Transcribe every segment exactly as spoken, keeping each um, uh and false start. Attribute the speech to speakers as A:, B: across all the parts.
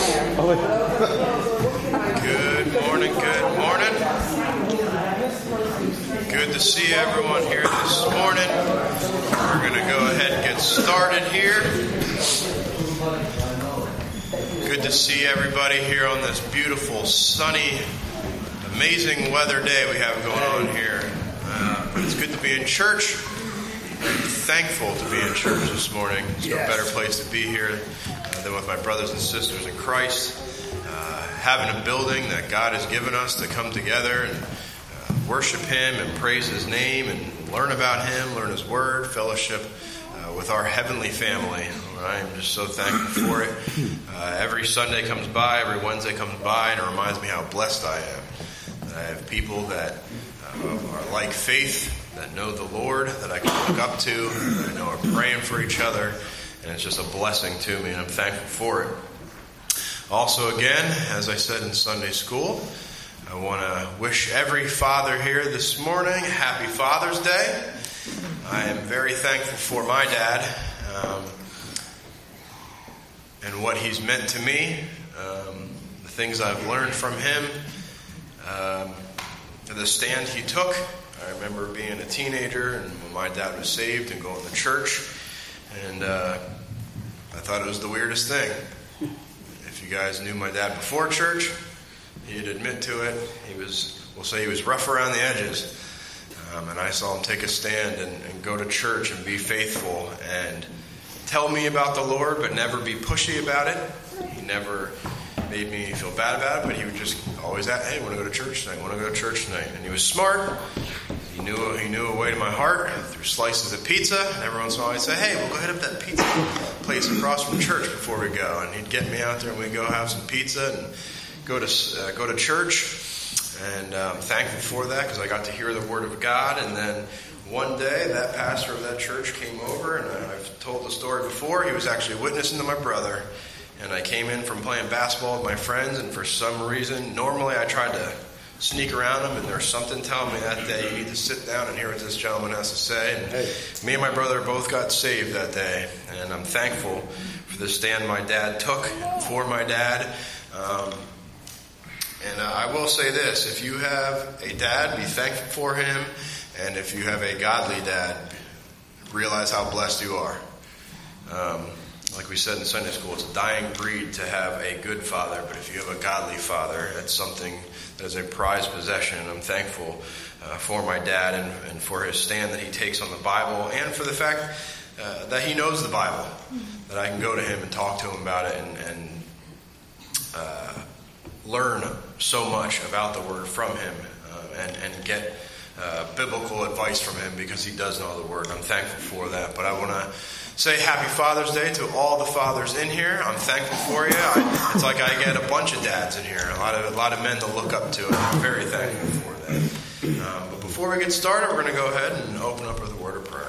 A: Good morning, good morning. Good to see everyone here this morning. We're going to go ahead and get started here. Good to see everybody here on this beautiful, sunny, amazing weather day we have going on here. Uh, but it's good to be in church. I'm thankful to be in church this morning. There's no better place to be here uh, than with my brothers and sisters in Christ. Uh, having a building that God has given us to come together and uh, worship Him and praise His name and learn about Him, learn His Word, fellowship uh, with our heavenly family. I'm just so thankful for it. Uh, every Sunday comes by, every Wednesday comes by, and it reminds me how blessed I am. That I have people that uh, are like faith, that know the Lord, that I can look up to, that I know are praying for each other, and it's just a blessing to me, and I'm thankful for it. Also, again, as I said in Sunday school, I want to wish every father here this morning Happy Father's Day. I am very thankful for my dad um, and what he's meant to me, um, the things I've learned from him, um, the stand he took. I remember being a teenager and when my dad was saved and going to church, and uh, I thought it was the weirdest thing. If you guys knew my dad before church, he'd admit to it. He was, we'll say he was rough around the edges. Um, and I saw him take a stand and, and go to church and be faithful and tell me about the Lord, but never be pushy about it. He never made me feel bad about it, but he would just always ask, hey, want to go to church tonight? Want to go to church tonight? And he was smart. He knew he knew a way to my heart through slices of pizza. And every once in a while I'd say, hey, we'll go hit up that pizza place across from church before we go. And he'd get me out there and we'd go have some pizza and go to uh, go to church. And I'm um, thankful for that because I got to hear the Word of God. And then one day that pastor of that church came over, and I've told the story before. He was actually witnessing to my brother. And I came in from playing basketball with my friends, and for some reason, normally I tried to sneak around them, and there's something telling me that day you need to sit down and hear what this gentleman has to say. And hey, me and my brother both got saved that day, and I'm thankful for the stand my dad took for my dad. Um, and uh, I will say this, if you have a dad, be thankful for him, and if you have a godly dad, realize how blessed you are. Um, Like we said in Sunday school, it's a dying breed to have a good father, but if you have a godly father, it's something that is a prized possession. And I'm thankful uh, for my dad and, and for his stand that he takes on the Bible, and for the fact uh, that he knows the Bible, that I can go to him and talk to him about it and, and uh, learn so much about the Word from him uh, and, and get uh, biblical advice from him because he does know the Word. I'm thankful for that. But I want to say Happy Father's Day to all the fathers in here. I'm thankful for you. I, it's like I get a bunch of dads in here, a lot of a lot of men to look up to, and I'm very thankful for that. Um, but before we get started, we're going to go ahead and open up with a word of prayer.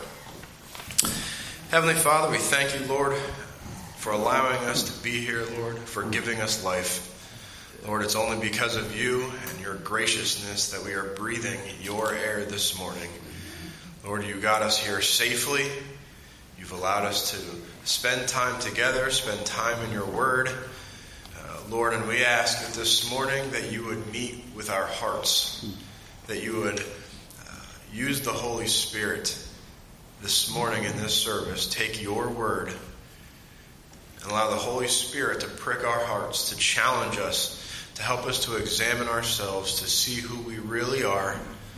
A: Heavenly Father, we thank you, Lord, for allowing us to be here, Lord, for giving us life. Lord, it's only because of you and your graciousness that we are breathing your air this morning. Lord, you got us here safely. You've allowed us to spend time together, spend time in your word. Uh, Lord, and we ask that this morning that you would meet with our hearts, that you would uh, use the Holy Spirit this morning in this service. Take your word and allow the Holy Spirit to prick our hearts, to challenge us, to help us to examine ourselves, to see who we really are.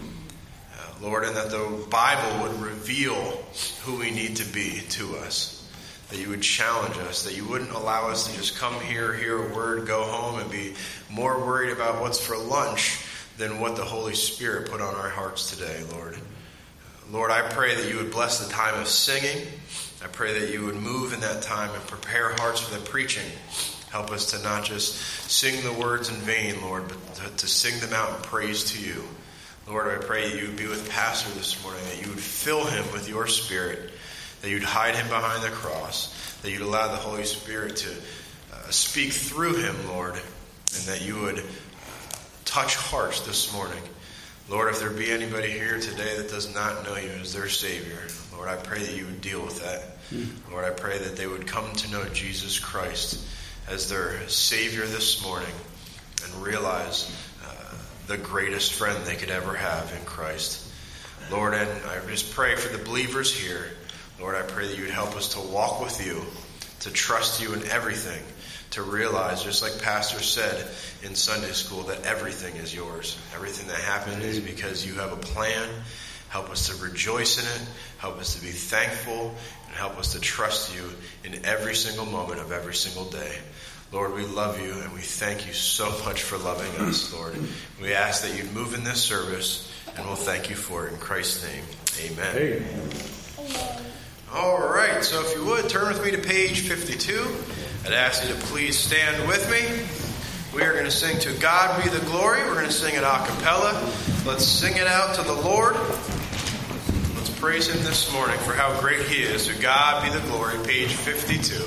A: Lord, and that the Bible would reveal who we need to be to us. That you would challenge us, that you wouldn't allow us to just come here, hear a word, go home, and be more worried about what's for lunch than what the Holy Spirit put on our hearts today, Lord. Lord, I pray that you would bless the time of singing. I pray that you would move in that time and prepare hearts for the preaching. Help us to not just sing the words in vain, Lord, but to, to sing them out in praise to you. Lord, I pray that you would be with Pastor this morning, that you would fill him with your Spirit, that you'd hide him behind the cross, that you'd allow the Holy Spirit to uh, speak through him, Lord, and that you would uh, touch hearts this morning. Lord, if there be anybody here today that does not know you as their Savior, Lord, I pray that you would deal with that. Mm. Lord, I pray that they would come to know Jesus Christ as their Savior this morning and realize uh, the greatest friend they could ever have in Christ. Lord, and I just pray for the believers here. Lord, I pray that you would help us to walk with you, to trust you in everything, to realize, just like Pastor said in Sunday school, that everything is yours. Everything that happened is because you have a plan. Help us to rejoice in it. Help us to be thankful. And help us to trust you in every single moment of every single day. Lord, we love you and we thank you so much for loving us, Lord. We ask that you'd move in this service, and we'll thank you for it in Christ's name. Amen. Amen. All right, so if you would, turn with me to page fifty-two. I'd ask you to please stand with me. We are going to sing To God Be the Glory. We're going to sing it a cappella. Let's sing it out to the Lord. Let's praise him this morning for how great he is. To God be the glory, page fifty-two.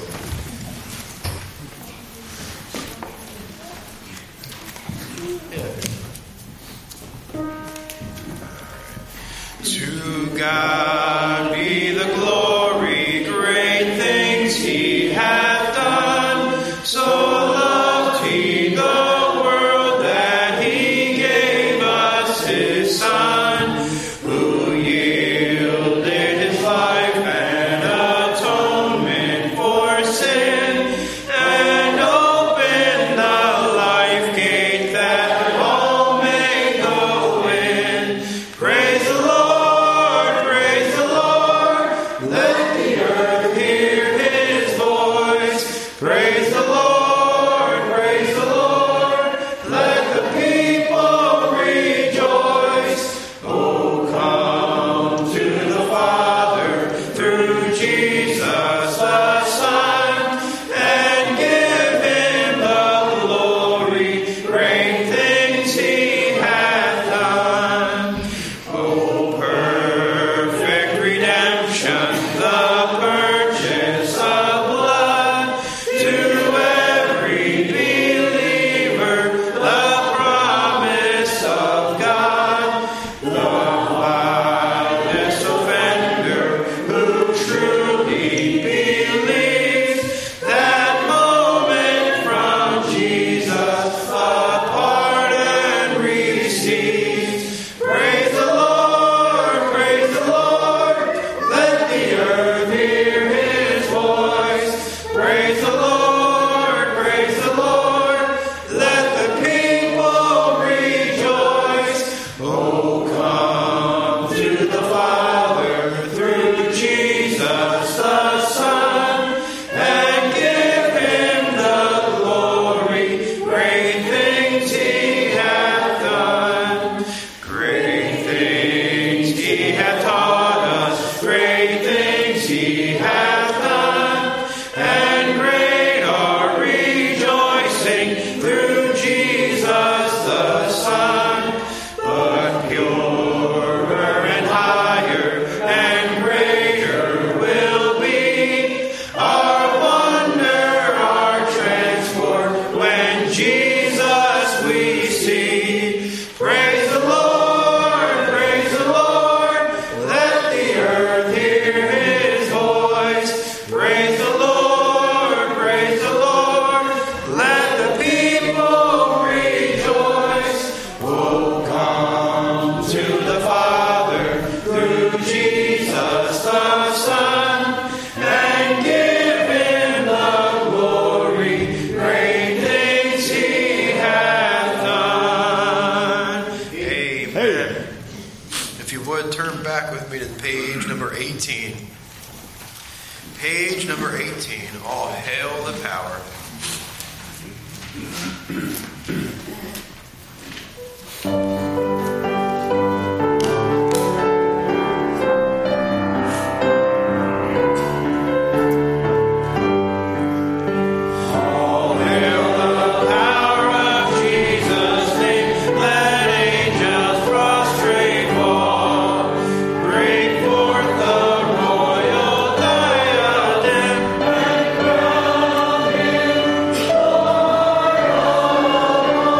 A: To God be the glory, great things he hath done. So loved he the world that he gave us his Son, who yielded his life an atonement for sin, and opened the life gate that all may go in. Praise the Lord. Praise the Lord, praise the Lord, let the people rejoice. Oh, come to the Father through Jesus the Son, and give him the glory, great things he hath done. Oh, perfect redemption, the purchase of blood, to every believer, the promise of God, the vilest offender who truly believes, that moment from Jesus a pardon receives. Praise the Lord, praise the Lord, let the earth hear his voice. Praise the Lord. Page number eighteen, All Hail the Power.
B: Diadem and crown him.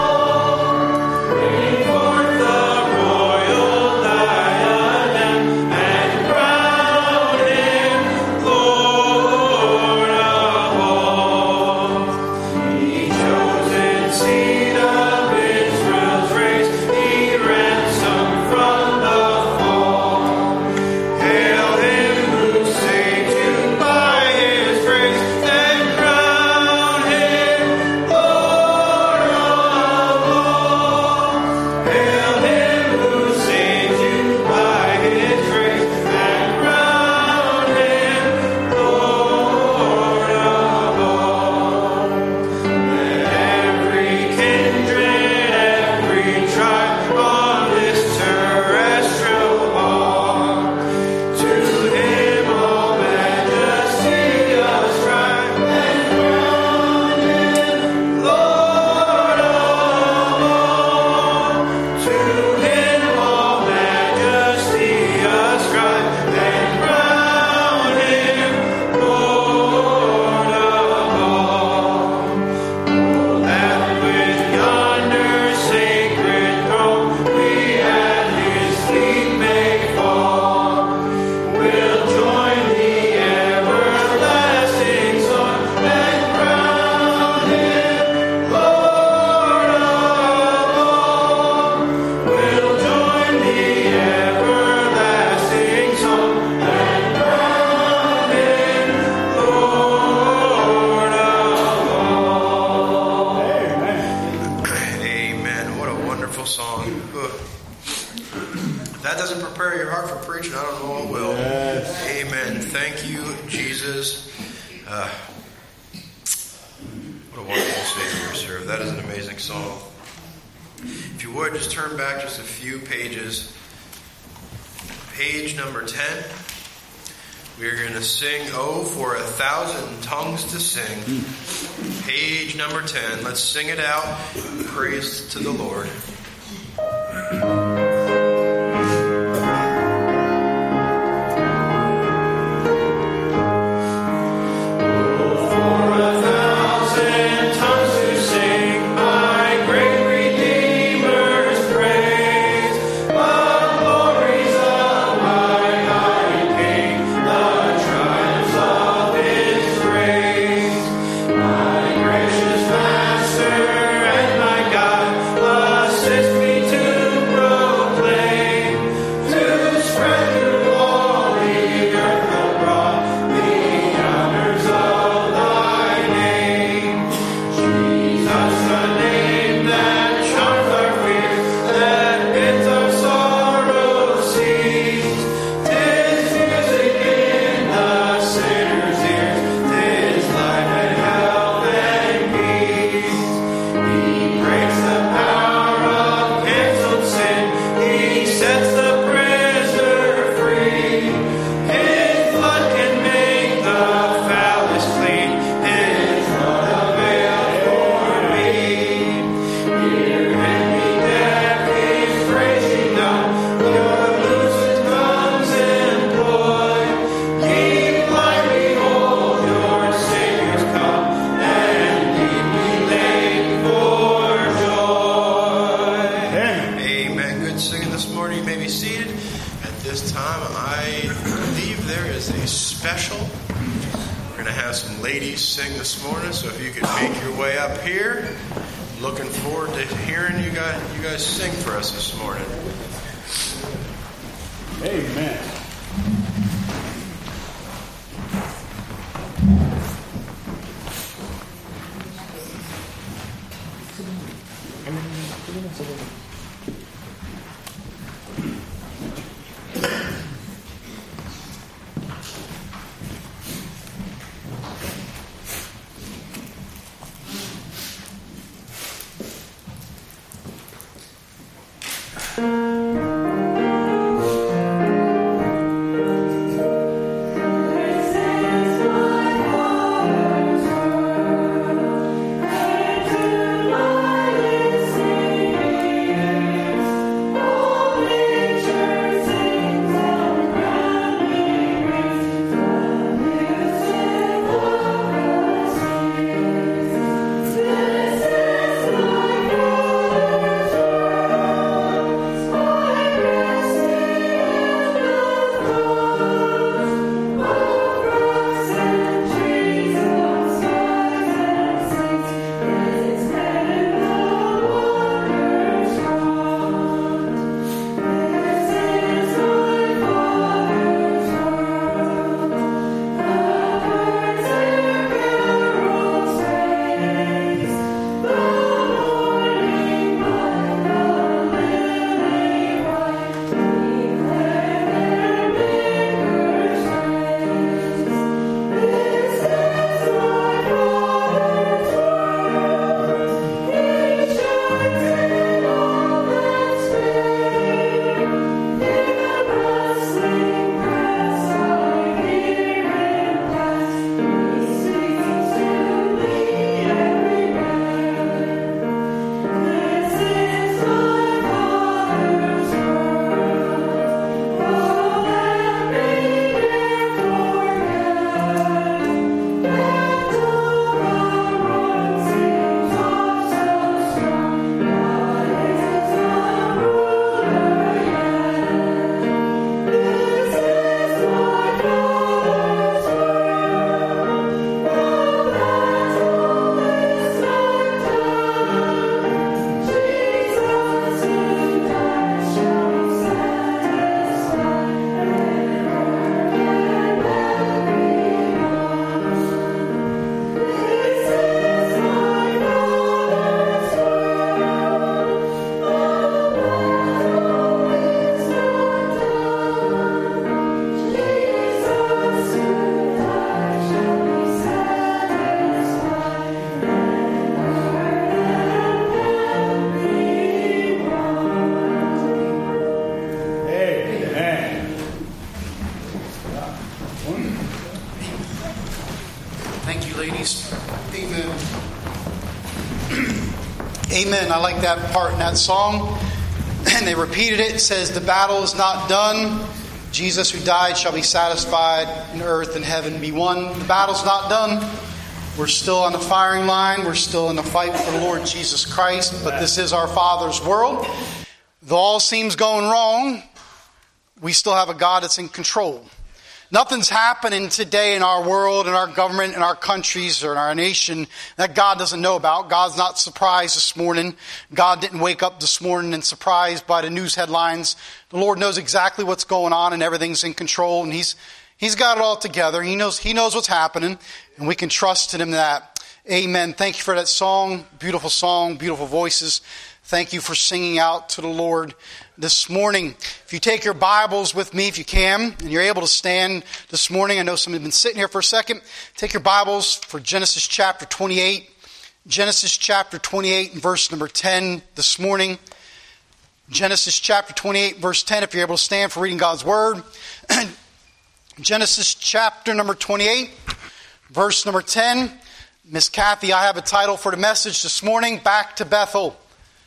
A: heart for preaching, I don't know what will. Yes. Amen. Thank you, Jesus. Uh, what a wonderful Savior we serve. That is an amazing song. If you would, just turn back just a few pages. Page number ten. We are going to sing, Oh, for a Thousand Tongues to Sing. Page number ten. Let's sing it out. Praise to the Lord.
B: Thank you. Amen. I like that part in that song. And they repeated it. It says, the battle is not done. Jesus who died shall be satisfied, and earth and heaven be one. The battle's not done. We're still on the firing line. We're still in the fight for the Lord Jesus Christ. But this is our Father's world. Though all seems going wrong, we still have a God that's in control. Nothing's happening today in our world, in our government, in our countries, or in our nation that God doesn't know about. God's not surprised this morning. God didn't wake up this morning and surprised by the news headlines. The Lord knows exactly what's going on, and everything's in control, and He's He's got it all together. He knows He knows what's happening, and we can trust in Him that. Amen. Thank you for that song. Beautiful song, beautiful voices. Thank you for singing out to the Lord this morning. If you take your Bibles with me, if you can, and you're able to stand this morning, I know some have been sitting here for a second. Take your Bibles for Genesis chapter twenty-eight. Genesis chapter twenty-eight and verse number ten this morning. Genesis chapter twenty-eight, verse ten, if you're able to stand for reading God's Word. Genesis chapter number twenty-eight, verse number ten. Miss Kathy, I have a title for the message this morning, Back to Bethel.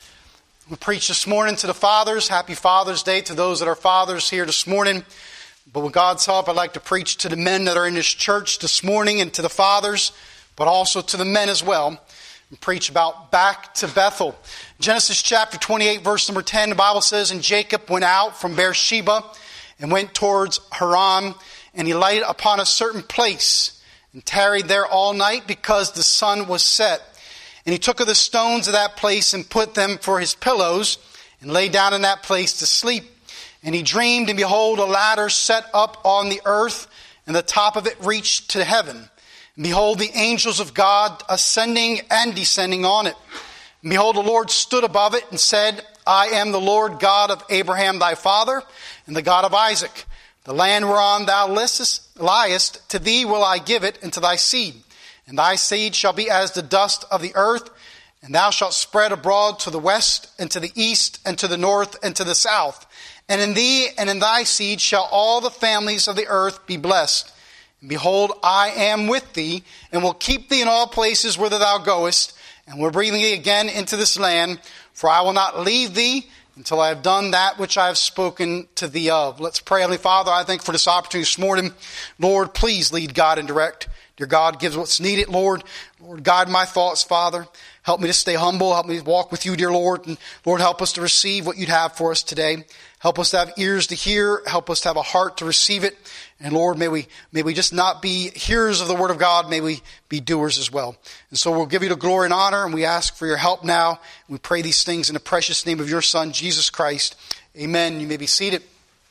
B: We preach this morning to the fathers. Happy Father's Day to those that are fathers here this morning. But with God's help, I'd like to preach to the men that are in this church this morning and to the fathers, but also to the men as well. And preach about back to Bethel. Genesis chapter twenty-eight, verse number ten, the Bible says, and Jacob went out from Beersheba and went towards Haran, and he lighted upon a certain place and tarried there all night because the sun was set. And he took of the stones of that place and put them for his pillows and lay down in that place to sleep. And he dreamed, and behold, a ladder set up on the earth, and the top of it reached to heaven. And behold, the angels of God ascending and descending on it. And behold, the Lord stood above it and said, I am the Lord God of Abraham thy father, and the God of Isaac. The land whereon thou liest, to thee will I give it, and to thy seed. And thy seed shall be as the dust of the earth, and thou shalt spread abroad to the west, and to the east, and to the north, and to the south. And in thee and in thy seed shall all the families of the earth be blessed. And behold, I am with thee, and will keep thee in all places whither thou goest, and will bring thee again into this land, for I will not leave thee until I have done that which I have spoken to thee of. Let's pray. Heavenly Father, I thank you for this opportunity this morning. Lord, please lead, God, and direct. Dear God, give what's needed, Lord. Lord, guide my thoughts, Father. Help me to stay humble. Help me to walk with you, dear Lord. And Lord, help us to receive what you'd have for us today. Help us to have ears to hear. Help us to have a heart to receive it. And Lord, may we may we just not be hearers of the word of God. May we be doers as well. And so we'll give you the glory and honor, and we ask for your help now. We pray these things in the precious name of your Son, Jesus Christ. Amen. You may be seated.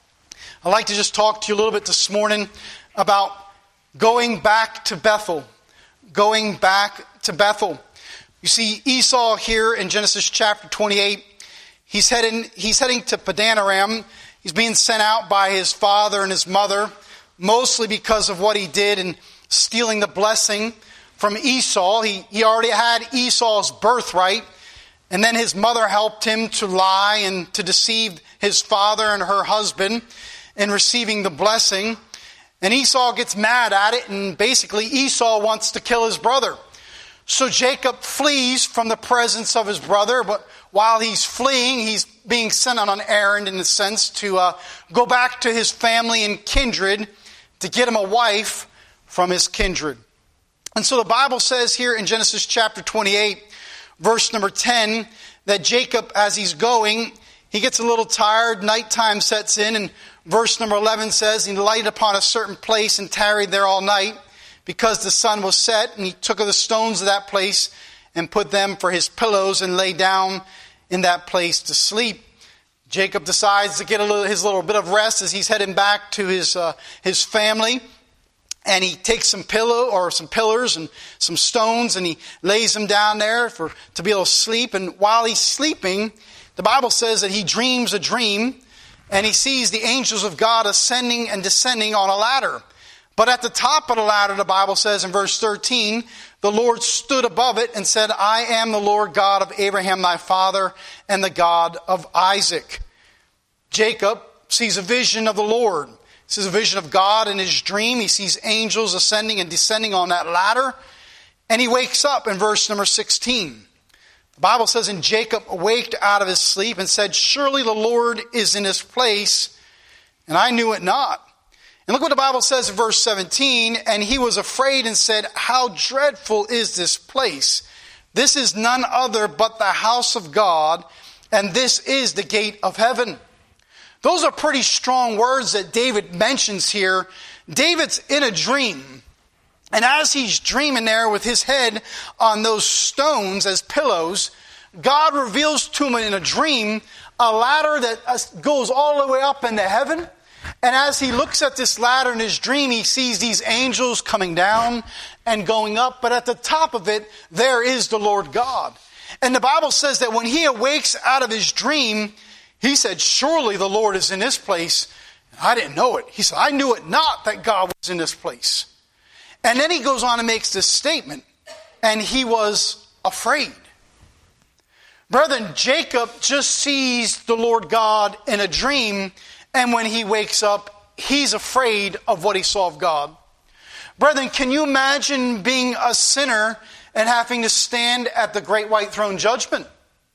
B: I'd like to just talk to you a little bit this morning about going back to Bethel. Going back to Bethel. You see, Esau here in Genesis chapter twenty-eight, he's heading, he's heading to Padan Aram. He's being sent out by his father and his mother, mostly because of what he did in stealing the blessing from Esau. He, he already had Esau's birthright, and then his mother helped him to lie and to deceive his father and her husband in receiving the blessing. And Esau gets mad at it, and basically Esau wants to kill his brother. So Jacob flees from the presence of his brother, but while he's fleeing, he's being sent on an errand in a sense to uh, go back to his family and kindred to get him a wife from his kindred. And so the Bible says here in Genesis chapter twenty-eight, verse number ten, that Jacob, as he's going, he gets a little tired, nighttime sets in, and verse number eleven says, he lighted upon a certain place and tarried there all night because the sun was set. And he took of the stones of that place and put them for his pillows and lay down in that place to sleep. Jacob decides to get a little, his little bit of rest as he's heading back to his uh, his family. And he takes some pillow or some pillars and some stones, and he lays them down there for to be able to sleep. And while he's sleeping, the Bible says that he dreams a dream, and he sees the angels of God ascending and descending on a ladder. But at the top of the ladder, the Bible says in verse thirteen, the Lord stood above it and said, I am the Lord God of Abraham thy father, and the God of Isaac. Jacob sees a vision of the Lord. This is a vision of God in his dream. He sees angels ascending and descending on that ladder. And he wakes up in verse number sixteen. The Bible says, and Jacob awaked out of his sleep and said, surely the Lord is in this place, and I knew it not. And look what the Bible says in verse seventeen, and he was afraid and said, how dreadful is this place? This is none other but the house of God, and this is the gate of heaven. Those are pretty strong words that David mentions here. David's in a dream. And as he's dreaming there with his head on those stones as pillows, God reveals to him in a dream a ladder that goes all the way up into heaven. And as he looks at this ladder in his dream, he sees these angels coming down and going up. But at the top of it, there is the Lord God. And the Bible says that when he awakes out of his dream, he said, surely the Lord is in this place. I didn't know it. He said, I knew it not that God was in this place. And then he goes on and makes this statement, and he was afraid. Brethren, Jacob just sees the Lord God in a dream, and when he wakes up, he's afraid of what he saw of God. Brethren, can you imagine being a sinner and having to stand at the great white throne judgment?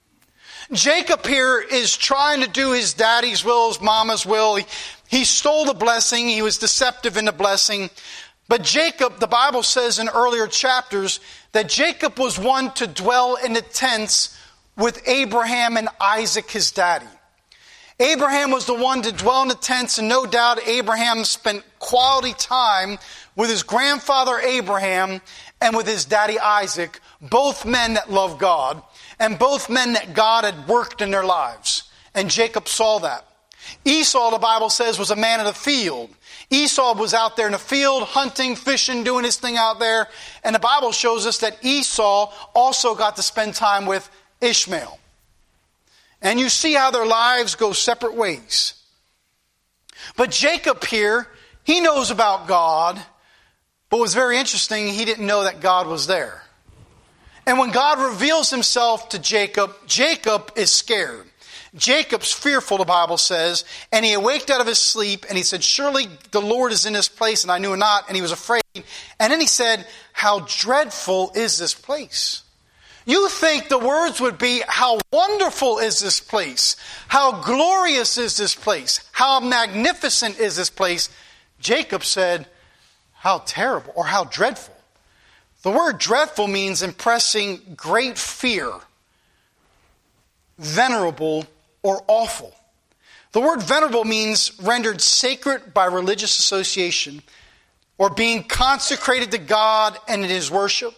B: Jacob here is trying to do his daddy's will, his mama's will. He, he stole the blessing. He was deceptive in the blessing. But Jacob, the Bible says in earlier chapters, that Jacob was one to dwell in the tents with Abraham and Isaac, his daddy. Abraham was the one to dwell in the tents, and no doubt Abraham spent quality time with his grandfather Abraham and with his daddy Isaac, both men that loved God, and both men that God had worked in their lives. And Jacob saw that. Esau, the Bible says, was a man of the field. Esau was out there in the field, hunting, fishing, doing his thing out there. And the Bible shows us that Esau also got to spend time with Ishmael. And you see how their lives go separate ways. But Jacob here, he knows about God. But what's very interesting, he didn't know that God was there. And when God reveals himself to Jacob, Jacob is scared. Jacob's fearful, the Bible says, and he awaked out of his sleep, and he said, surely the Lord is in this place, and I knew it not, and he was afraid. And then he said, how dreadful is this place? You think the words would be, how wonderful is this place? How glorious is this place? How magnificent is this place? Jacob said, how terrible, or how dreadful. The word dreadful means impressing great fear, venerable, or awful. The word venerable means rendered sacred by religious association, or being consecrated to God and in his worship.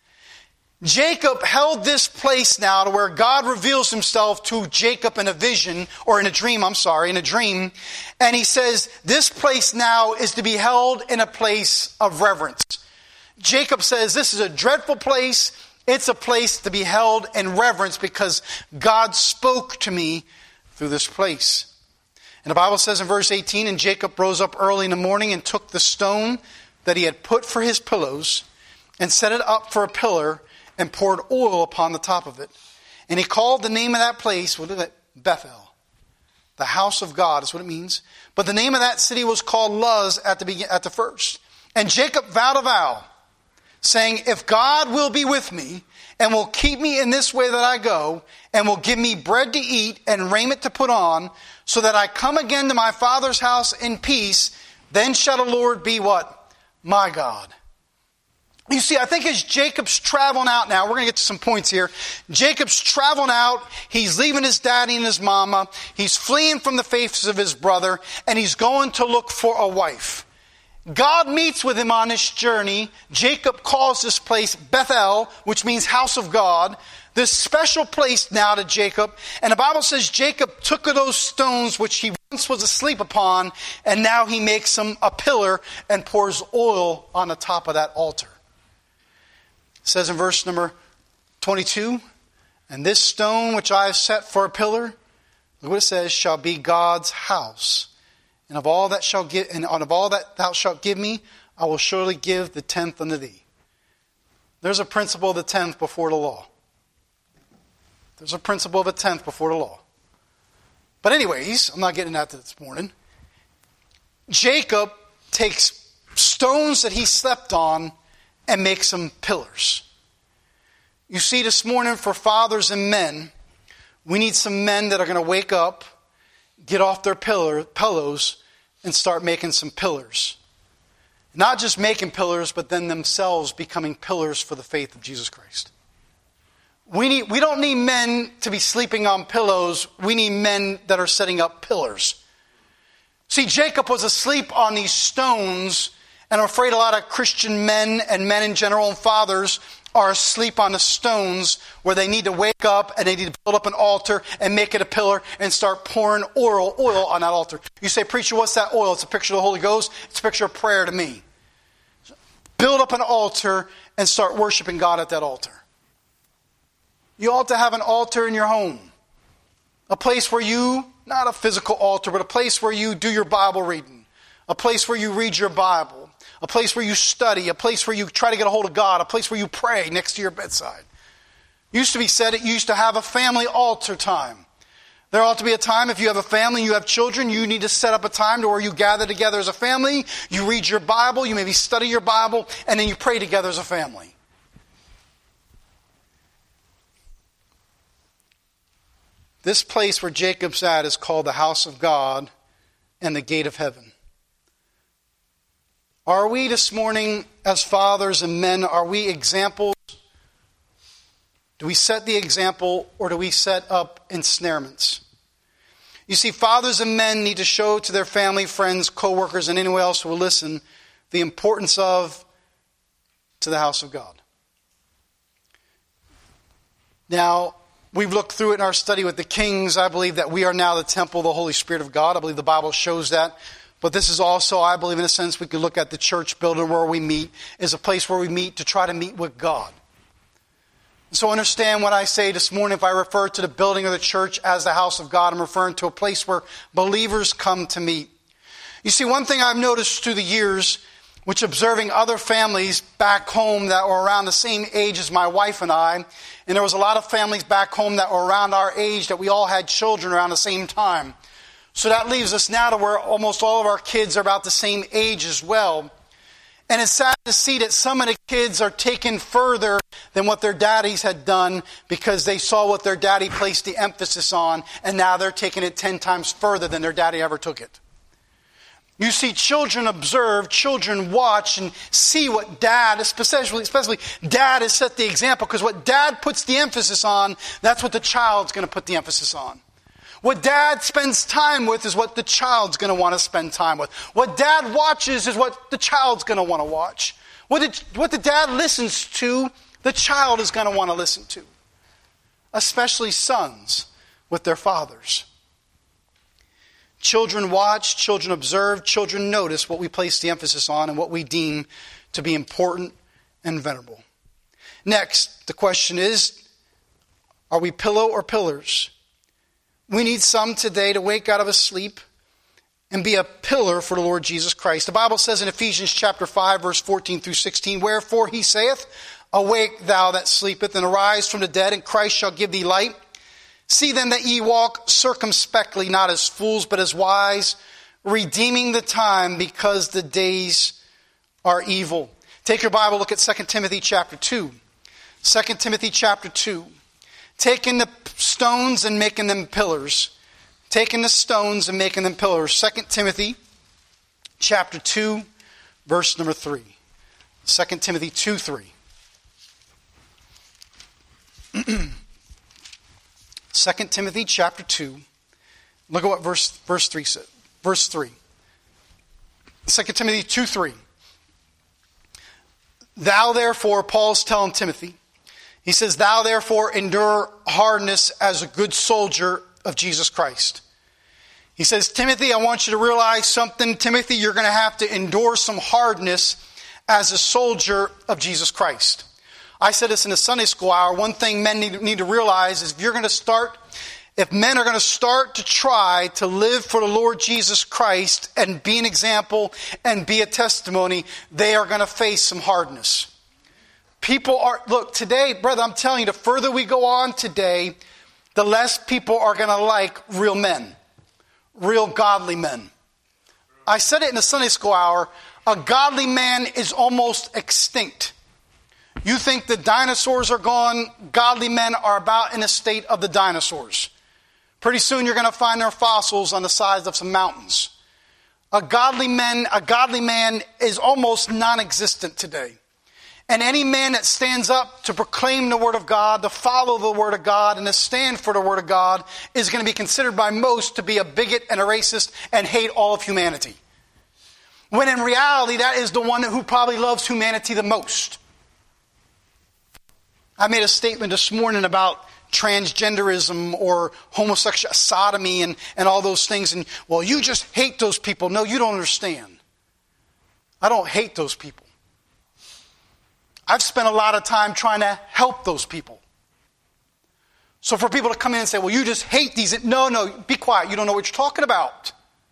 B: Jacob held this place now to where God reveals himself to Jacob in a vision, or in a dream, I'm sorry, in a dream. And he says, this place now is to be held in a place of reverence. Jacob says, this is a dreadful place. It's a place to be held in reverence because God spoke to me through this place. And the Bible says in verse eighteen, and Jacob rose up early in the morning and took the stone that he had put for his pillows and set it up for a pillar and poured oil upon the top of it. And he called the name of that place, what is it? Bethel. The house of God is what it means. But the name of that city was called Luz at the begin- at the first. And Jacob vowed a vow, saying, if God will be with me and will keep me in this way that I go, and will give me bread to eat and raiment to put on, so that I come again to my father's house in peace, then shall the Lord be what? My God. You see, I think as Jacob's traveling out now, we're going to get to some points here. Jacob's traveling out. He's leaving his daddy and his mama. He's fleeing from the faces of his brother, and he's going to look for a wife. God meets with him on this journey. Jacob calls this place Bethel, which means house of God. This special place now to Jacob. And the Bible says Jacob took of those stones which he once was asleep upon, and now he makes them a pillar and pours oil on the top of that altar. It says in verse number twenty-two, and this stone which I have set for a pillar, look what it says, shall be God's house. And of all that shall give, and of all that thou shalt give me, I will surely give the tenth unto thee. There's a principle of the tenth before the law. There's a principle of a tenth before the law. But anyways, I'm not getting into that this morning. Jacob takes stones that he slept on and makes them pillars. You see, this morning for fathers and men, we need some men that are going to wake up, get off their pillar, pillows, and start making some pillars. Not just making pillars, but then themselves becoming pillars for the faith of Jesus Christ. We need, we don't need men to be sleeping on pillows. We need men that are setting up pillars. See, Jacob was asleep on these stones, and I'm afraid a lot of Christian men and men in general and fathers are asleep on the stones where they need to wake up and they need to build up an altar and make it a pillar and start pouring oil, oil on that altar. You say, preacher, what's that oil? It's a picture of the Holy Ghost. It's a picture of prayer to me. Build up an altar and start worshiping God at that altar. You ought to have an altar in your home. A place where you, not a physical altar, but a place where you do your Bible reading. A place where you read your Bible. A place where you study. A place where you try to get a hold of God. A place where you pray next to your bedside. It used to be said it used to have a family altar time. There ought to be a time, if you have a family, you have children, you need to set up a time to where you gather together as a family. You read your Bible. You maybe study your Bible. And then you pray together as a family. This place where Jacob's at is called the house of God and the gate of heaven. Are we this morning, as fathers and men, are we examples? Do we set the example, or do we set up ensnarements? You see, fathers and men need to show to their family, friends, co-workers, and anyone else who will listen the importance of to the house of God. Now, we've looked through it in our study with the kings. I believe that we are now the temple of the Holy Spirit of God. I believe the Bible shows that. But this is also, I believe, in a sense, we could look at the church building where we meet as a place where we meet to try to meet with God. So understand what I say this morning. If I refer to the building of the church as the house of God, I'm referring to a place where believers come to meet. You see, one thing I've noticed through the years, which observing other families back home that were around the same age as my wife and I, and there was a lot of families back home that were around our age that we all had children around the same time. So that leaves us now to where almost all of our kids are about the same age as well. And it's sad to see that some of the kids are taken further than what their daddies had done because they saw what their daddy placed the emphasis on, and now they're taking it ten times further than their daddy ever took it. You see children observe, children watch and see what dad, especially, especially dad has set the example, because what dad puts the emphasis on, that's what the child's going to put the emphasis on. What dad spends time with is what the child's going to want to spend time with. What dad watches is what the child's going to want to watch. What, it, what the dad listens to, the child is going to want to listen to. Especially sons with their fathers. Children watch, children observe, children notice what we place the emphasis on and what we deem to be important and venerable. Next, the question is, are we pillow or pillars? We need some today to wake out of a sleep and be a pillar for the Lord Jesus Christ. The Bible says in Ephesians chapter five, verse fourteen through sixteen, wherefore he saith, awake thou that sleepeth, and arise from the dead, and Christ shall give thee light. See then that ye walk circumspectly, not as fools, but as wise, redeeming the time, because the days are evil. Take your Bible, look at Second Timothy chapter two. Second Timothy chapter two. Taking the stones and making them pillars. Taking the stones and making them pillars. Second Timothy chapter two, verse number three. Second Timothy two, three. Second Timothy chapter two. Look at what verse verse three said. Verse three. Second Timothy two, three. Thou therefore, Paul's telling Timothy, he says, thou therefore endure hardness as a good soldier of Jesus Christ. He says, Timothy, I want you to realize something. Timothy, you're going to have to endure some hardness as a soldier of Jesus Christ. I said this in the Sunday school hour. One thing men need, need to realize is if you're going to start, if men are going to start to try to live for the Lord Jesus Christ and be an example and be a testimony, they are going to face some hardness. People are, look, today, brother, I'm telling you, the further we go on today, the less people are going to like real men, real godly men. I said it in the Sunday school hour, a godly man is almost extinct. You think the dinosaurs are gone, godly men are about in a state of the dinosaurs. Pretty soon you're going to find their fossils on the sides of some mountains. A godly man, a godly man is almost non-existent today. And any man that stands up to proclaim the Word of God, to follow the Word of God, and to stand for the Word of God is going to be considered by most to be a bigot and a racist and hate all of humanity. When in reality, that is the one who probably loves humanity the most. I made a statement this morning about transgenderism or homosexual sodomy and, and all those things. And, well, you just hate those people. No, you don't understand. I don't hate those people. I've spent a lot of time trying to help those people. So for people to come in and say, well, you just hate these. No, no, be quiet. You don't know what you're talking about.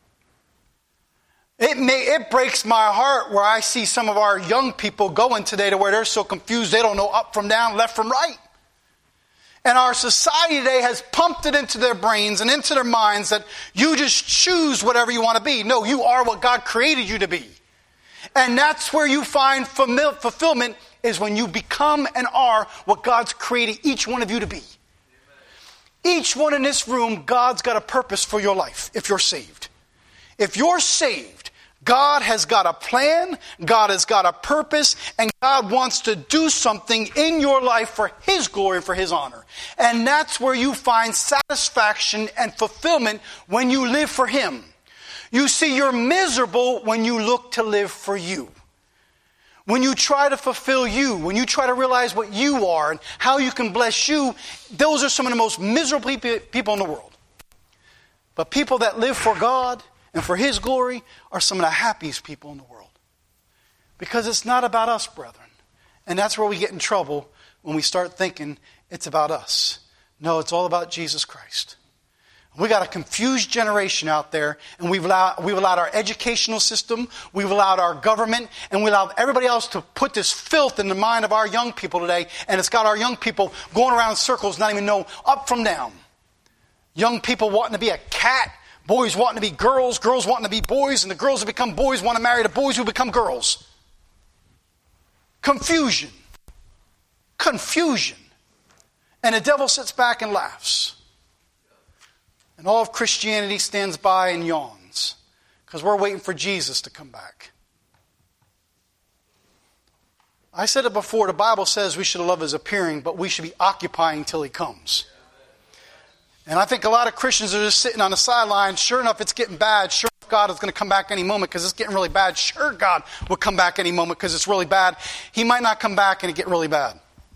B: It may, it breaks my heart where I see some of our young people going today to where they're so confused they don't know up from down, left from right. And our society today has pumped it into their brains and into their minds that you just choose whatever you want to be. No, you are what God created you to be. And that's where you find fulfillment, is when you become and are what God's created each one of you to be. Each one in this room, God's got a purpose for your life if you're saved. If you're saved, God has got a plan, God has got a purpose, and God wants to do something in your life for His glory and for His honor. And that's where you find satisfaction and fulfillment when you live for Him. You see, you're miserable when you look to live for you. When you try to fulfill you, when you try to realize what you are and how you can bless you, those are some of the most miserable people in the world. But people that live for God and for His glory are some of the happiest people in the world. Because it's not about us, brethren. And that's where we get in trouble when we start thinking it's about us. No, it's all about Jesus Christ. We got a confused generation out there, and we've allowed, we've allowed our educational system, we've allowed our government, and we allowed everybody else to put this filth in the mind of our young people today, and it's got our young people going around in circles, not even know up from down. Young people wanting to be a cat, boys wanting to be girls, girls wanting to be boys, and the girls who become boys want to marry the boys who become girls. Confusion. Confusion. And the devil sits back and laughs. And all of Christianity stands by and yawns because we're waiting for Jesus to come back. I said it before, the Bible says we should love His appearing, but we should be occupying till He comes. And I think a lot of Christians are just sitting on the sidelines. Sure enough, it's getting bad. Sure enough, God is going to come back any moment because it's getting really bad. Sure, God will come back any moment because it's really bad. He might not come back and it get really bad.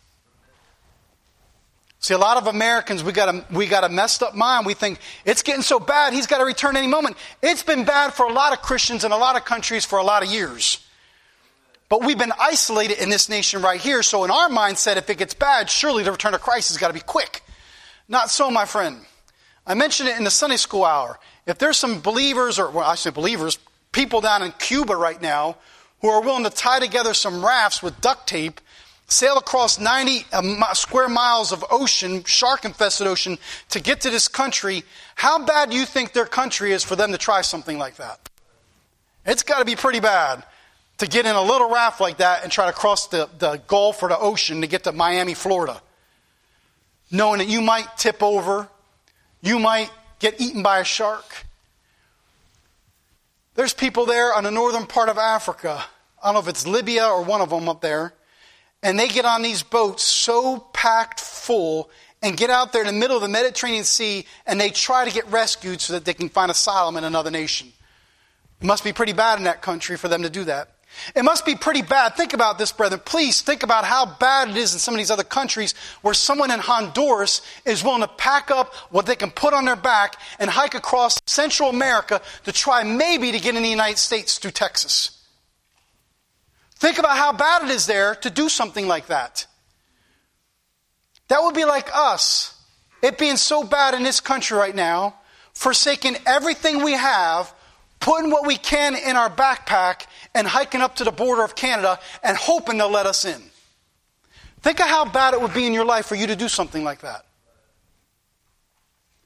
B: See, a lot of Americans, we got a, we got a messed up mind. We think it's getting so bad, He's got to return any moment. It's been bad for a lot of Christians in a lot of countries for a lot of years. But we've been isolated in this nation right here. So in our mindset, if it gets bad, surely the return of Christ has got to be quick. Not so, my friend. I mentioned it in the Sunday school hour. If there's some believers, or well, I say believers, people down in Cuba right now who are willing to tie together some rafts with duct tape, sail across ninety square miles of ocean, shark-infested ocean, to get to this country, how bad do you think their country is for them to try something like that? It's got to be pretty bad to get in a little raft like that and try to cross the, the Gulf or the ocean to get to Miami, Florida. Knowing that you might tip over, you might get eaten by a shark. There's people there on the northern part of Africa, I don't know if it's Libya or one of them up there, and they get on these boats so packed full and get out there in the middle of the Mediterranean Sea and they try to get rescued so that they can find asylum in another nation. It must be pretty bad in that country for them to do that. It must be pretty bad. Think about this, brethren. Please think about how bad it is in some of these other countries where someone in Honduras is willing to pack up what they can put on their back and hike across Central America to try maybe to get in the United States through Texas. Think about how bad it is there to do something like that. That would be like us, it being so bad in this country right now, forsaking everything we have, putting what we can in our backpack and hiking up to the border of Canada and hoping they'll let us in. Think of how bad it would be in your life for you to do something like that.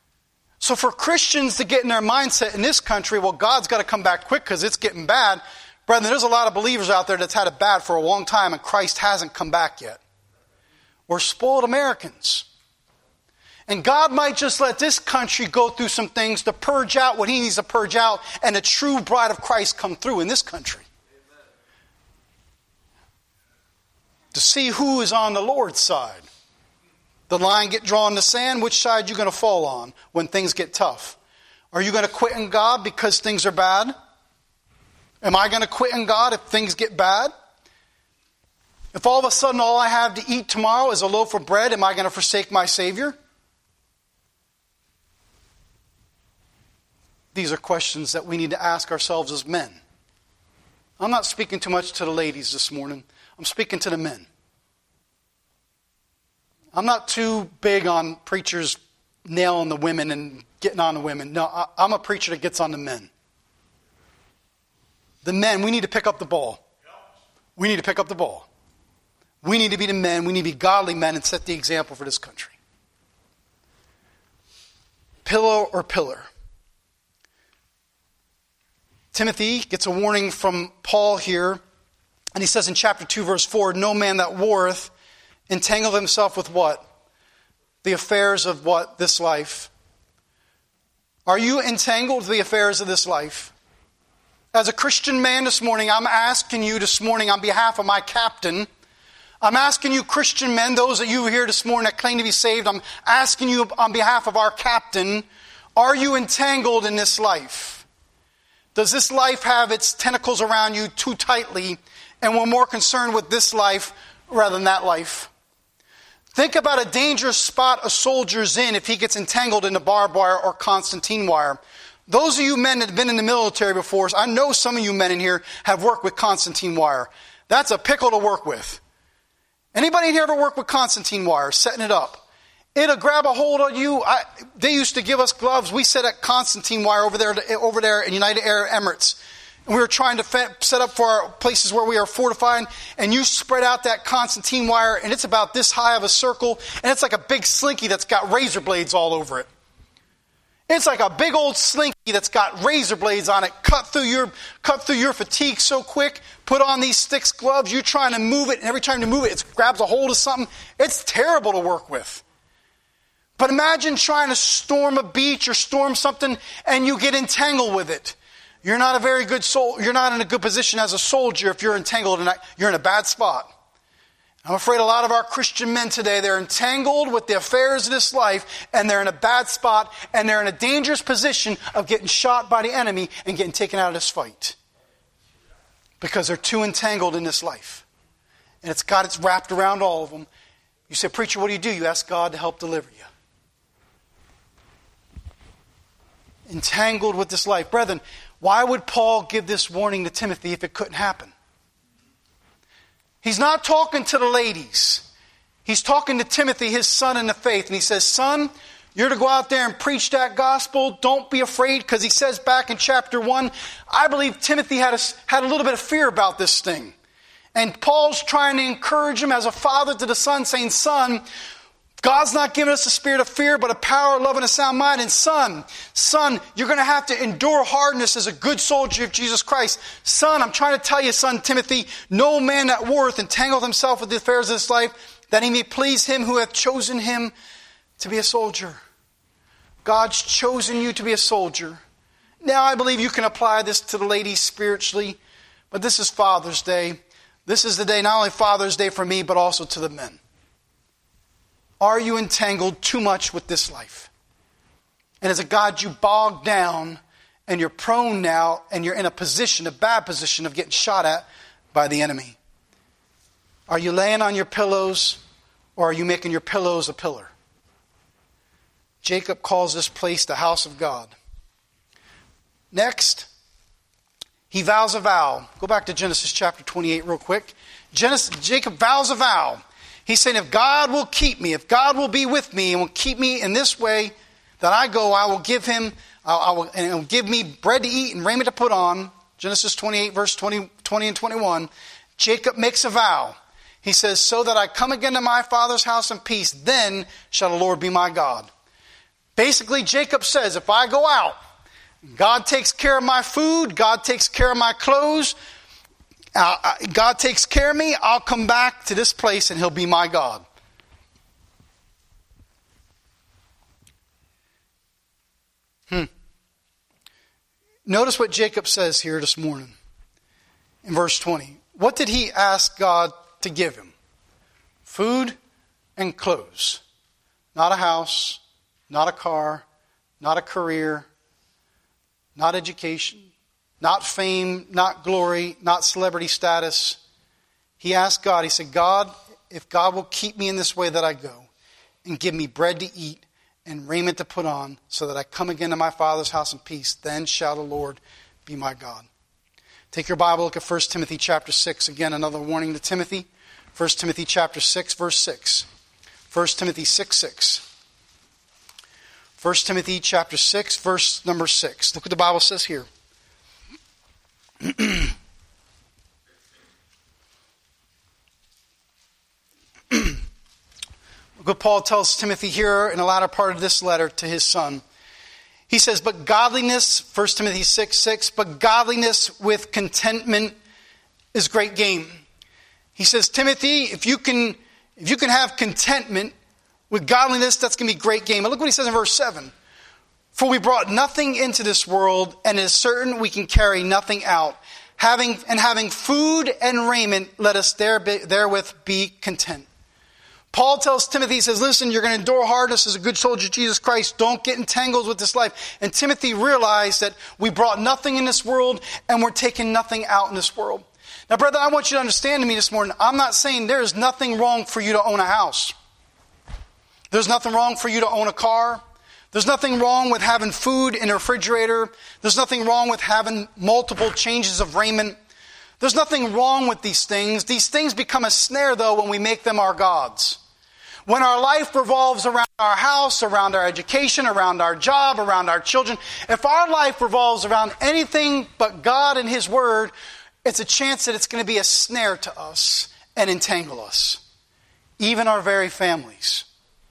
B: So for Christians to get in their mindset in this country, well, God's got to come back quick because it's getting bad. Brethren, there's a lot of believers out there that's had it bad for a long time and Christ hasn't come back yet. We're spoiled Americans. And God might just let this country go through some things to purge out what he needs to purge out and the true bride of Christ come through in this country. Amen. To see who is on the Lord's side. The line get drawn in the sand, which side you going to fall on when things get tough? Are you going to quit in God because things are bad? Am I going to quit in God if things get bad? If all of a sudden all I have to eat tomorrow is a loaf of bread, am I going to forsake my Savior? These are questions that we need to ask ourselves as men. I'm not speaking too much to the ladies this morning. I'm speaking to the men. I'm not too big on preachers nailing the women and getting on the women. No, I, I'm a preacher that gets on the men. The men, we need to pick up the ball. We need to pick up the ball. We need to be the men. We need to be godly men and set the example for this country. Pillow or pillar? Timothy gets a warning from Paul here. And he says in chapter two, verse four, no man that warreth entangled himself with what? The affairs of what? This life. Are you entangled with the affairs of this life? As a Christian man this morning, I'm asking you this morning on behalf of my captain, I'm asking you Christian men, those of you here this morning that claim to be saved, I'm asking you on behalf of our captain, are you entangled in this life? Does this life have its tentacles around you too tightly and we're more concerned with this life rather than that life? Think about a dangerous spot a soldier's in if he gets entangled in the barbed wire or Constantine wire. Those of you men that have been in the military before, I know some of you men in here have worked with Constantine wire. That's a pickle to work with. Anybody in here ever worked with Constantine wire, setting it up? It'll grab a hold of you. I, they used to give us gloves. We set up Constantine wire over there, over there in United Arab Emirates. And we were trying to set up for our places where we are fortified. And you spread out that Constantine wire, and it's about this high of a circle. And it's like a big slinky that's got razor blades all over it. It's like a big old slinky that's got razor blades on it. Cut through your, cut through your fatigue so quick. Put on these thick gloves. You're trying to move it, and every time you move it, it grabs a hold of something. It's terrible to work with. But imagine trying to storm a beach or storm something, and you get entangled with it. You're not a very good soul. You're not in a good position as a soldier if you're entangled, and you're in a bad spot. I'm afraid a lot of our Christian men today, they're entangled with the affairs of this life, and they're in a bad spot, and they're in a dangerous position of getting shot by the enemy and getting taken out of this fight. Because they're too entangled in this life. And it's got it's wrapped around all of them. You say, preacher, what do you do? You ask God to help deliver you. Entangled with this life. Brethren, why would Paul give this warning to Timothy if it couldn't happen? He's not talking to the ladies. He's talking to Timothy, his son in the faith. And he says, son, you're to go out there and preach that gospel. Don't be afraid, because he says back in chapter one, I believe Timothy had a, had a little bit of fear about this thing. And Paul's trying to encourage him as a father to the son, saying, son, God's not giving us a spirit of fear, but a power, love, and a sound mind. And son, son, you're going to have to endure hardness as a good soldier of Jesus Christ. Son, I'm trying to tell you, son Timothy, no man that warreth entangled himself with the affairs of this life, that he may please him who hath chosen him to be a soldier. God's chosen you to be a soldier. Now I believe you can apply this to the ladies spiritually, but this is Father's Day. This is the day, not only Father's Day for me, but also to the men. Are you entangled too much with this life? And has it got you bogged down and you're prone now and you're in a position, a bad position of getting shot at by the enemy? Are you laying on your pillows, or are you making your pillows a pillar? Jacob calls this place the house of God. Next, he vows a vow. Go back to Genesis chapter twenty-eight real quick. Genesis, Jacob vows a vow. He's saying, if God will keep me, if God will be with me and will keep me in this way that I go, I will give him, I will, and he'll give me bread to eat and raiment to put on. Genesis twenty-eight, verse twenty, twenty and twenty-one. Jacob makes a vow. He says, so that I come again to my father's house in peace, then shall the Lord be my God. Basically, Jacob says, if I go out, God takes care of my food, God takes care of my clothes, Uh, God takes care of me. I'll come back to this place and he'll be my God. Hmm. Notice what Jacob says here this morning in verse twenty. What did he ask God to give him? Food and clothes. Not a house, not a car, not a career, not education, not fame, not glory, not celebrity status. He asked God, he said, God, if God will keep me in this way that I go and give me bread to eat and raiment to put on so that I come again to my Father's house in peace, then shall the Lord be my God. Take your Bible, look at First Timothy chapter six. Again, another warning to Timothy. First Timothy chapter six, verse six. First Timothy six, six. First Timothy chapter six, verse number six. Look what the Bible says here. Look what Paul tells Timothy here in the latter part of this letter to his son. He says, but godliness, First Timothy six, six, but godliness with contentment is great gain. He says, Timothy, if you can, if you can have contentment with godliness, that's going to be great gain. But look what he says in verse seven. For we brought nothing into this world, and it is certain we can carry nothing out. Having and having food and raiment, let us there be, therewith be content. Paul tells Timothy, he says, listen, you're going to endure hardness as a good soldier of Jesus Christ. Don't get entangled with this life. And Timothy realized that we brought nothing in this world and we're taking nothing out in this world. Now, brother, I want you to understand to me this morning, I'm not saying there is nothing wrong for you to own a house. There's nothing wrong for you to own a car. There's nothing wrong with having food in a refrigerator. There's nothing wrong with having multiple changes of raiment. There's nothing wrong with these things. These things become a snare, though, when we make them our gods. When our life revolves around our house, around our education, around our job, around our children, if our life revolves around anything but God and His Word, it's a chance that it's going to be a snare to us and entangle us. Even our very families.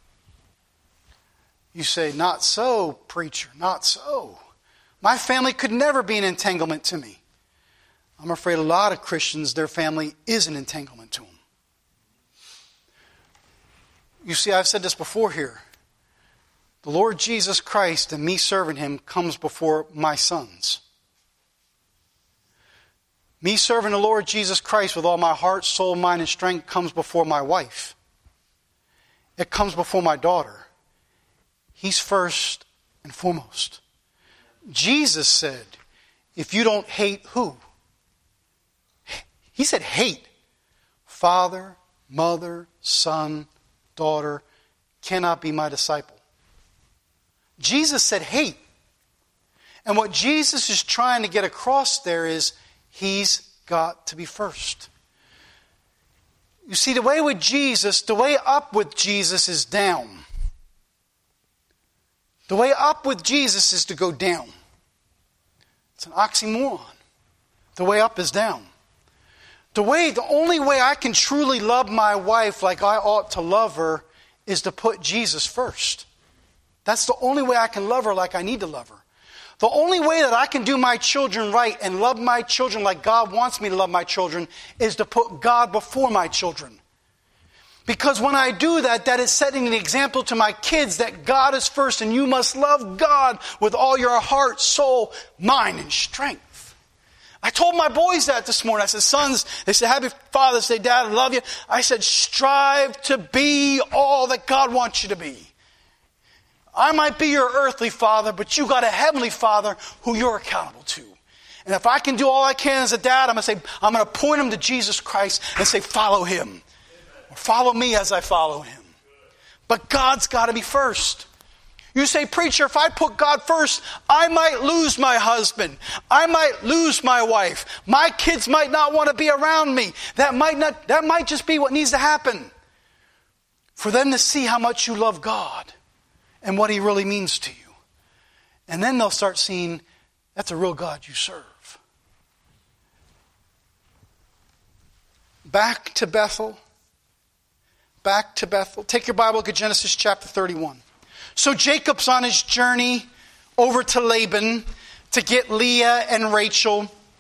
B: You say, not so, preacher, not so. My family could never be an entanglement to me. I'm afraid a lot of Christians, their family is an entanglement to them. You see, I've said this before here. The Lord Jesus Christ and me serving Him comes before my sons. Me serving the Lord Jesus Christ with all my heart, soul, mind, and strength comes before my wife. It comes before my daughter. He's first and foremost. Jesus said, if you don't hate who? He said hate. Father, mother, son, daughter cannot be my disciple. Jesus said hate. And what Jesus is trying to get across there is He's got to be first. You see, the way with Jesus, the way up with Jesus is down. The way up with Jesus is to go down. It's an oxymoron. The way up is down. The way, the only way I can truly love my wife like I ought to love her is to put Jesus first. That's the only way I can love her like I need to love her. The only way that I can do my children right and love my children like God wants me to love my children is to put God before my children. Because when I do that, that is setting an example to my kids that God is first and you must love God with all your heart, soul, mind, and strength. I told my boys that this morning. I said, sons, they said, happy Father's Day, Dad, I love you. I said, strive to be all that God wants you to be. I might be your earthly father, but you got a heavenly Father who you're accountable to. And if I can do all I can as a dad, I'm going to say, I'm going to point him to Jesus Christ and say, follow Him. Or follow me as I follow Him. But God's got to be first. You say, preacher, if I put God first, I might lose my husband. I might lose my wife. My kids might not want to be around me. That might not, that might just be what needs to happen. For them to see how much you love God and what He really means to you. And then they'll start seeing, that's a real God you serve. Back to Bethel. Back to Bethel. Take your Bible, look at Genesis chapter thirty-one. So Jacob's on his journey over to Laban to get Leah and Rachel.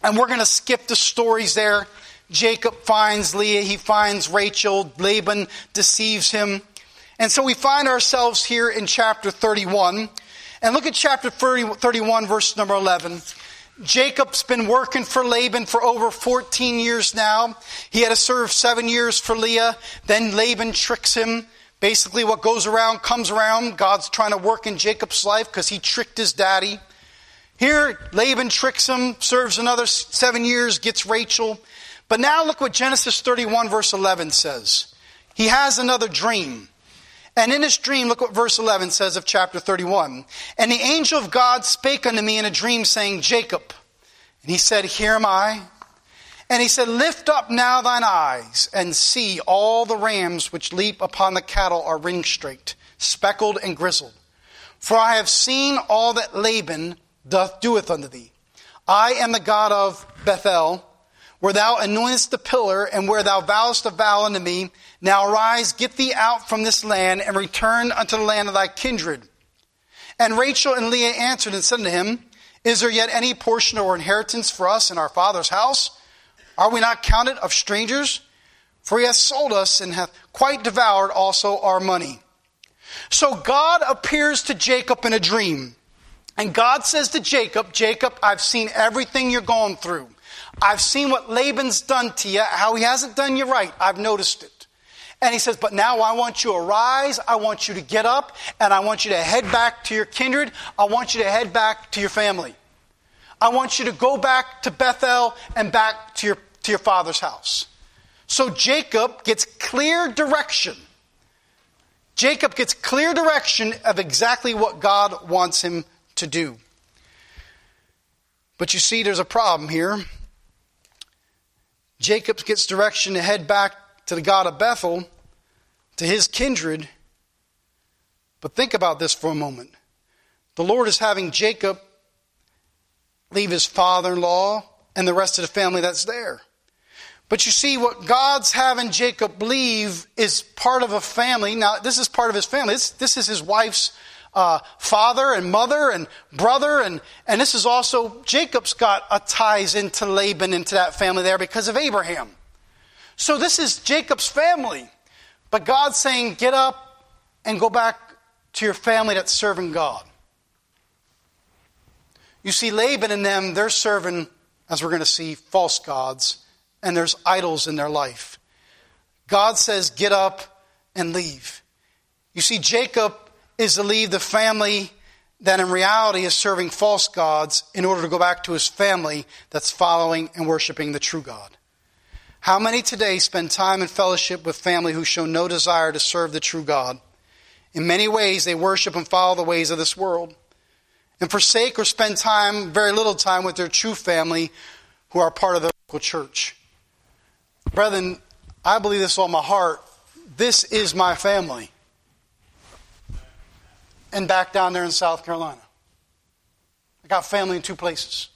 B: And we're going to skip the stories there. Jacob finds Leah, he finds Rachel, Laban deceives him. And so we find ourselves here in chapter thirty-one. And look at chapter thirty, thirty-one, verse number eleven. Jacob's been working for Laban for over fourteen years now. He had to serve seven years for Leah. Then Laban tricks him. Basically what goes around comes around. God's trying to work in Jacob's life because he tricked his daddy. Here, Laban tricks him, serves another seven years, gets Rachel. But now look what Genesis thirty-one verse eleven says. He has another dream. And in his dream, look what verse eleven says of chapter thirty-one. And the angel of God spake unto me in a dream, saying, Jacob. And he said, Here am I. And he said, Lift up now thine eyes, and see all the rams which leap upon the cattle are ring-straked, speckled and grizzled. For I have seen all that Laban doth doeth unto thee. I am the God of Bethel, where thou anointest the pillar, and where thou vowest a vow unto me. Now arise, get thee out from this land, and return unto the land of thy kindred. And Rachel and Leah answered and said unto him, Is there yet any portion or inheritance for us in our father's house? Are we not counted of strangers? For he hath sold us, and hath quite devoured also our money. So God appears to Jacob in a dream. And God says to Jacob, Jacob, I've seen everything you're going through. I've seen what Laban's done to you, how he hasn't done you right. I've noticed it. And he says, but now I want you to arise. I want you to get up, and I want you to head back to your kindred. I want you to head back to your family. I want you to go back to Bethel and back to your, to your father's house. So Jacob gets clear direction. Jacob gets clear direction of exactly what God wants him to do. But you see, there's a problem here. Jacob gets direction to head back to the God of Bethel, to his kindred. But think about this for a moment. The Lord is having Jacob leave his father-in-law and the rest of the family that's there. But you see, what God's having Jacob leave is part of a family. Now, this is part of his family. This, this is his wife's uh, father and mother and brother. And, and this is also, Jacob's got a ties into Laban, into that family there because of Abraham. So this is Jacob's family. But God's saying, get up and go back to your family that's serving God. You see, Laban and them, they're serving, as we're going to see, false gods. And there's idols in their life. God says, get up and leave. You see, Jacob is to leave the family that in reality is serving false gods in order to go back to his family that's following and worshiping the true God. How many today spend time in fellowship with family who show no desire to serve the true God? In many ways, they worship and follow the ways of this world, and forsake or spend time, very little time, with their true family who are part of the local church. Brethren, I believe this with all my heart. This is my family. And back down there in South Carolina. I got family in two places.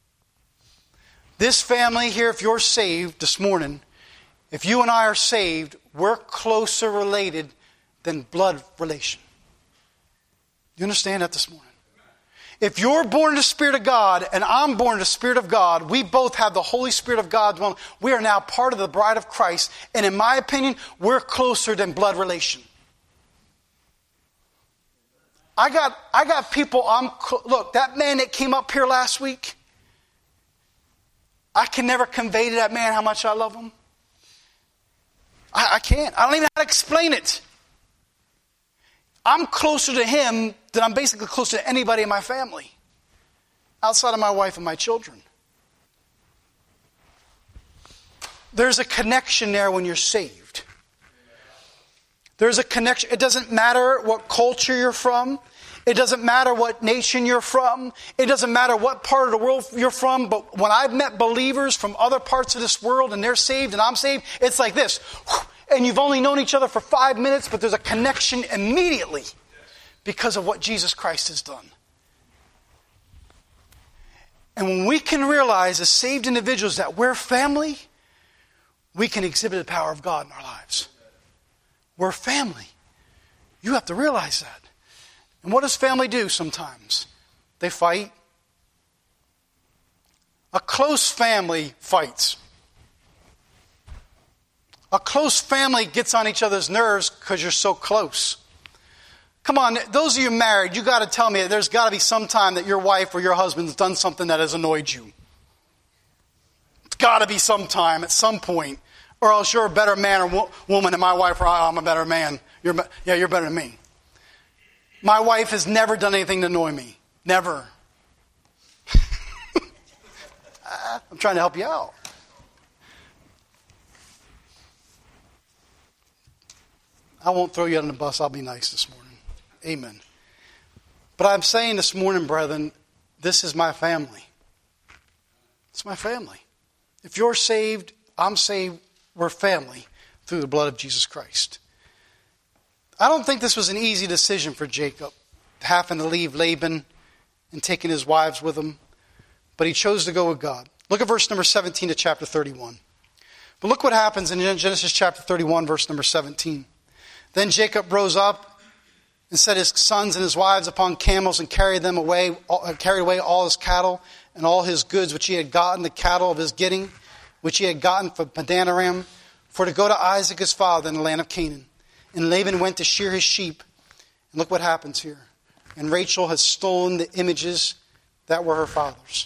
B: This family here, if you're saved this morning, if you and I are saved, we're closer related than blood relation. You understand that this morning? If you're born in the Spirit of God and I'm born in the Spirit of God, we both have the Holy Spirit of God. We are now part of the bride of Christ. And in my opinion, we're closer than blood relation. I got, I got people, I'm, look, that man that came up here last week, I can never convey to that man how much I love him. I, I can't. I don't even know how to explain it. I'm closer to him than I'm basically closer to anybody in my family, outside of my wife and my children. There's a connection there when you're saved. There's a connection. It doesn't matter what culture you're from. It doesn't matter what nation you're from. It doesn't matter what part of the world you're from. But when I've met believers from other parts of this world and they're saved and I'm saved, it's like this. And you've only known each other for five minutes, but there's a connection immediately because of what Jesus Christ has done. And when we can realize as saved individuals that we're family, we can exhibit the power of God in our lives. We're family. You have to realize that. And what does family do sometimes? They fight. A close family fights. A close family gets on each other's nerves because you're so close. Come on, those of you married, you got to tell me there's got to be some time that your wife or your husband's done something that has annoyed you. It's got to be some time at some point, or else you're a better man or wo- woman than my wife, or I'm a better man. You're, yeah, you're better than me. My wife has never done anything to annoy me. Never. I'm trying to help you out. I won't throw you under the bus. I'll be nice this morning. Amen. But I'm saying this morning, brethren, this is my family. It's my family. If you're saved, I'm saved, we're family through the blood of Jesus Christ. I don't think this was an easy decision for Jacob, having to leave Laban and taking his wives with him. But he chose to go with God. Look at verse number seventeen of chapter thirty-one. But look what happens in Genesis chapter thirty-one, verse number seventeen. Then Jacob rose up and set his sons and his wives upon camels and carried them away, carried away all his cattle and all his goods which he had gotten, the cattle of his getting, which he had gotten from Padan Aram, for to go to Isaac his father in the land of Canaan. And Laban went to shear his sheep. And look what happens here. And Rachel has stolen the images that were her father's.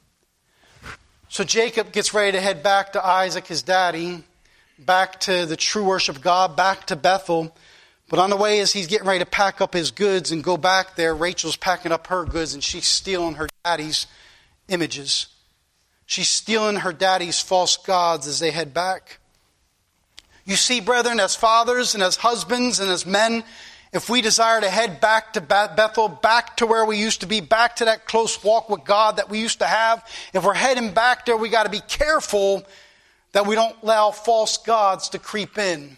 B: So Jacob gets ready to head back to Isaac, his daddy, back to the true worship of God, back to Bethel. But on the way, as he's getting ready to pack up his goods and go back there, Rachel's packing up her goods and she's stealing her daddy's images. She's stealing her daddy's false gods as they head back. You see, brethren, as fathers and as husbands and as men, if we desire to head back to Bethel, back to where we used to be, back to that close walk with God that we used to have, if we're heading back there, we got to be careful that we don't allow false gods to creep in.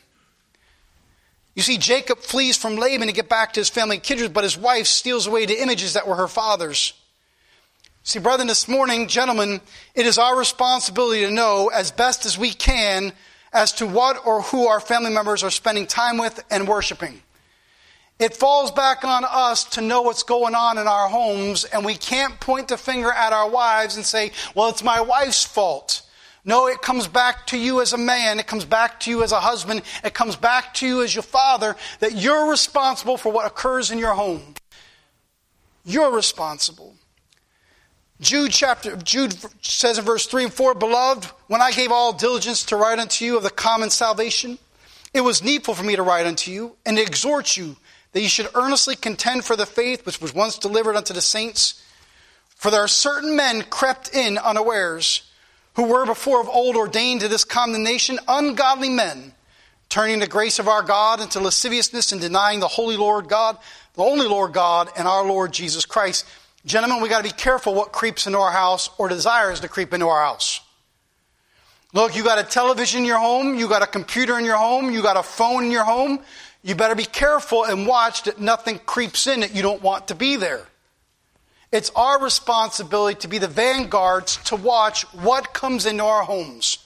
B: You see, Jacob flees from Laban to get back to his family and kindred, but his wife steals away the images that were her father's. See, brethren, this morning, gentlemen, it is our responsibility to know as best as we can as to what or who our family members are spending time with and worshiping. It falls back on us to know what's going on in our homes, and we can't point the finger at our wives and say, well, it's my wife's fault. No, it comes back to you as a man. It comes back to you as a husband. It comes back to you as your father, that you're responsible for what occurs in your home. You're responsible. Jude chapter Jude says in verse three and four, Beloved, when I gave all diligence to write unto you of the common salvation, it was needful for me to write unto you and to exhort you that you should earnestly contend for the faith which was once delivered unto the saints. For there are certain men crept in unawares, who were before of old ordained to this condemnation, ungodly men, turning the grace of our God into lasciviousness and denying the holy Lord God, the only Lord God, and our Lord Jesus Christ. Gentlemen, we got to be careful what creeps into our house or desires to creep into our house. Look, you got a television in your home, you got a computer in your home, you got a phone in your home. You better be careful and watch that nothing creeps in that you don't want to be there. It's our responsibility to be the vanguards to watch what comes into our homes.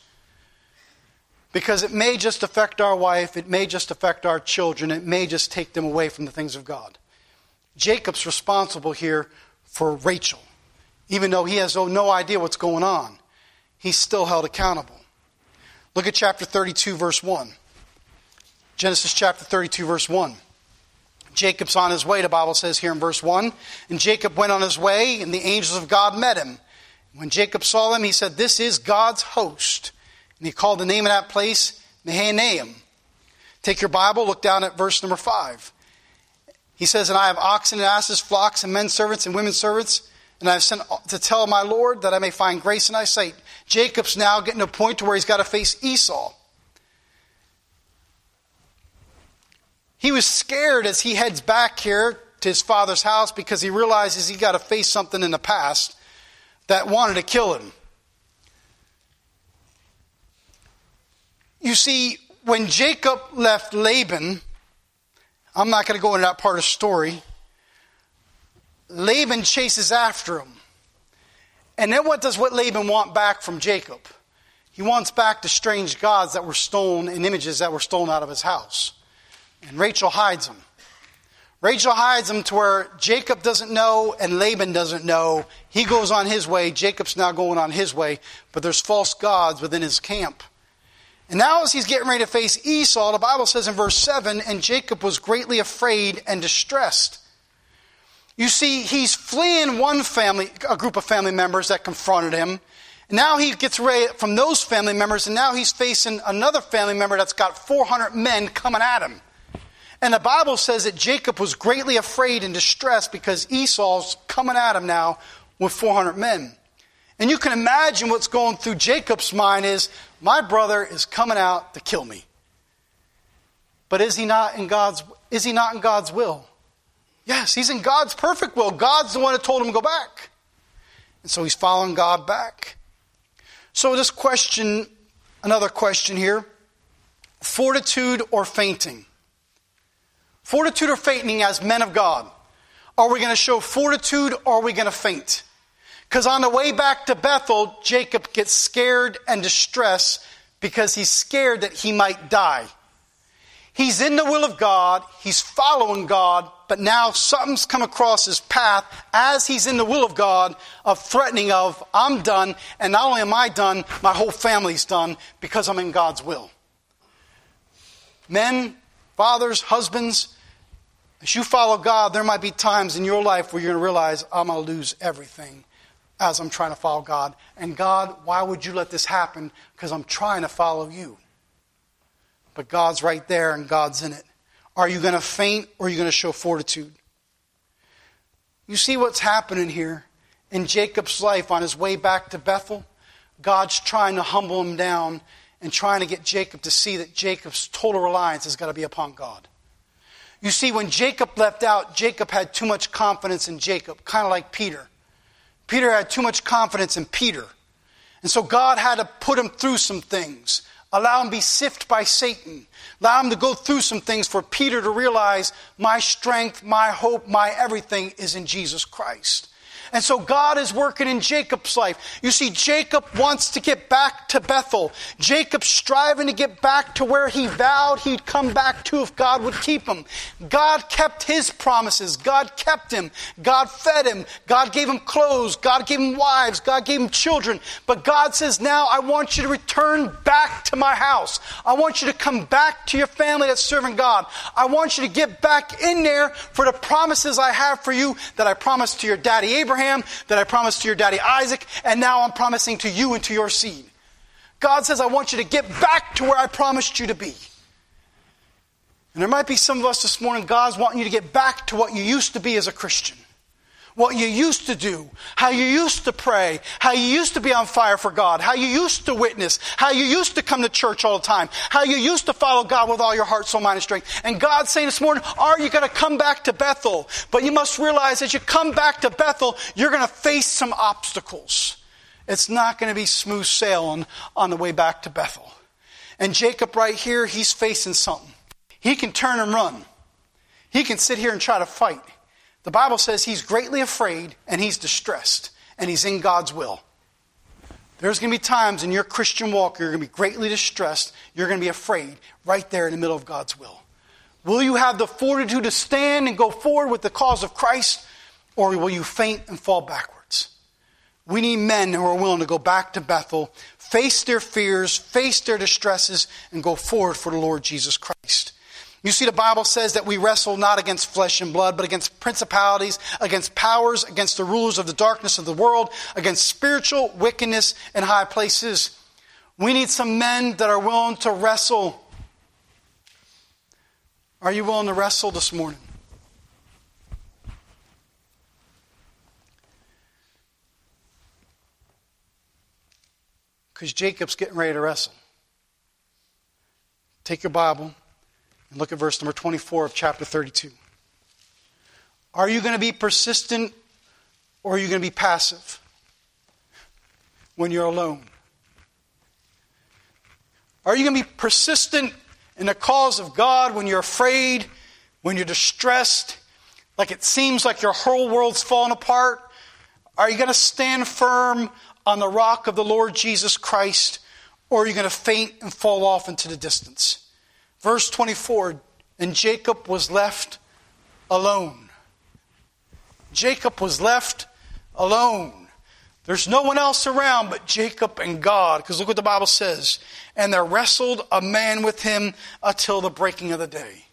B: Because it may just affect our wife, it may just affect our children, it may just take them away from the things of God. Jacob's responsible here for Rachel. Even though he has no idea what's going on, he's still held accountable. Look at chapter thirty-two, verse one. Genesis chapter thirty-two, verse one. Jacob's on his way, the Bible says here in verse one. And Jacob went on his way, and the angels of God met him. When Jacob saw them, he said, This is God's host. And he called the name of that place Mahanaim. Take your Bible, look down at verse number five. He says, And I have oxen and asses, flocks and men servants and women servants, and I have sent to tell my Lord that I may find grace in thy sight. Jacob's now getting to a point to where he's got to face Esau. He was scared as he heads back here to his father's house because he realizes he got to face something in the past that wanted to kill him. You see, when Jacob left Laban, I'm not going to go into that part of the story, Laban chases after him. And then what does what Laban want back from Jacob? He wants back the strange gods that were stolen and images that were stolen out of his house. And Rachel hides them. Rachel hides him to where Jacob doesn't know and Laban doesn't know. He goes on his way. Jacob's now going on his way. But there's false gods within his camp. And now as he's getting ready to face Esau, the Bible says in verse seven, and Jacob was greatly afraid and distressed. You see, he's fleeing one family, a group of family members that confronted him. And now he gets away from those family members, and now he's facing another family member that's got four hundred men coming at him. And the Bible says that Jacob was greatly afraid and distressed because Esau's coming at him now with four hundred men. And you can imagine what's going through Jacob's mind is, my brother is coming out to kill me. But is he not in God's, is he not in God's will? Yes, he's in God's perfect will. God's the one that told him to go back. And so he's following God back. So this question, another question here, fortitude or fainting? Fortitude or fainting as men of God? Are we going to show fortitude or are we going to faint? Because on the way back to Bethel, Jacob gets scared and distressed because he's scared that he might die. He's in the will of God, he's following God, but now something's come across his path as he's in the will of God of threatening of, I'm done, and not only am I done, my whole family's done because I'm in God's will. Men, fathers, husbands, as you follow God, there might be times in your life where you're going to realize, I'm going to lose everything as I'm trying to follow God. And God, why would you let this happen? Because I'm trying to follow you. But God's right there and God's in it. Are you going to faint or are you going to show fortitude? You see what's happening here in Jacob's life on his way back to Bethel? God's trying to humble him down and trying to get Jacob to see that Jacob's total reliance has got to be upon God. You see, when Jacob left out, Jacob had too much confidence in Jacob, kind of like Peter. Peter had too much confidence in Peter. And so God had to put him through some things. Allow him to be sifted by Satan. Allow him to go through some things for Peter to realize my strength, my hope, my everything is in Jesus Christ. And so God is working in Jacob's life. You see, Jacob wants to get back to Bethel. Jacob's striving to get back to where he vowed he'd come back to if God would keep him. God kept his promises. God kept him. God fed him. God gave him clothes. God gave him wives. God gave him children. But God says, now I want you to return back to my house. I want you to come back to your family that's serving God. I want you to get back in there for the promises I have for you that I promised to your daddy Abraham, that I promised to your daddy Isaac, and now I'm promising to you and to your seed. God says, I want you to get back to where I promised you to be. And there might be some of us this morning, God's wanting you to get back to what you used to be as a Christian. What you used to do, how you used to pray, how you used to be on fire for God, how you used to witness, how you used to come to church all the time, how you used to follow God with all your heart, soul, mind, and strength. And God's saying this morning, are you going to come back to Bethel? But you must realize as you come back to Bethel, you're going to face some obstacles. It's not going to be smooth sailing on the way back to Bethel. And Jacob right here, he's facing something. He can turn and run. He can sit here and try to fight. The Bible says he's greatly afraid and he's distressed and he's in God's will. There's going to be times in your Christian walk you're going to be greatly distressed. You're going to be afraid right there in the middle of God's will. Will you have the fortitude to stand and go forward with the cause of Christ, or will you faint and fall backwards? We need men who are willing to go back to Bethel, face their fears, face their distresses, and go forward for the Lord Jesus Christ. You see, the Bible says that we wrestle not against flesh and blood, but against principalities, against powers, against the rulers of the darkness of the world, against spiritual wickedness in high places. We need some men that are willing to wrestle. Are you willing to wrestle this morning? Because Jacob's getting ready to wrestle. Take your Bible. And look at verse number twenty-four of chapter thirty-two. Are you going to be persistent or are you going to be passive when you're alone? Are you going to be persistent in the cause of God when you're afraid, when you're distressed, like it seems like your whole world's falling apart? Are you going to stand firm on the rock of the Lord Jesus Christ, or are you going to faint and fall off into the distance? Verse twenty-four, and Jacob was left alone. Jacob was left alone. There's no one else around but Jacob and God. Because look what the Bible says. And there wrestled a man with him until the breaking of the day.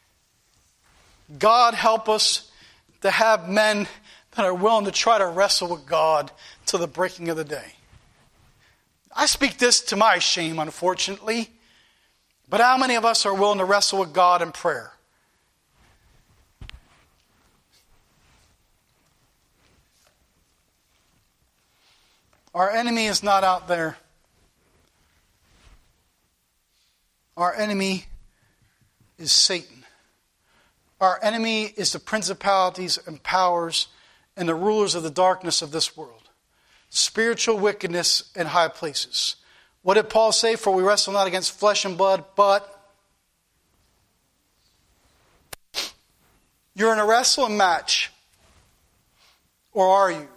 B: God help us to have men that are willing to try to wrestle with God till the breaking of the day. I speak this to my shame, unfortunately. But how many of us are willing to wrestle with God in prayer? Our enemy is not out there. Our enemy is Satan. Our enemy is the principalities and powers and the rulers of the darkness of this world. Spiritual wickedness in high places. What did Paul say? For we wrestle not against flesh and blood, but you're in a wrestling match. Or are you?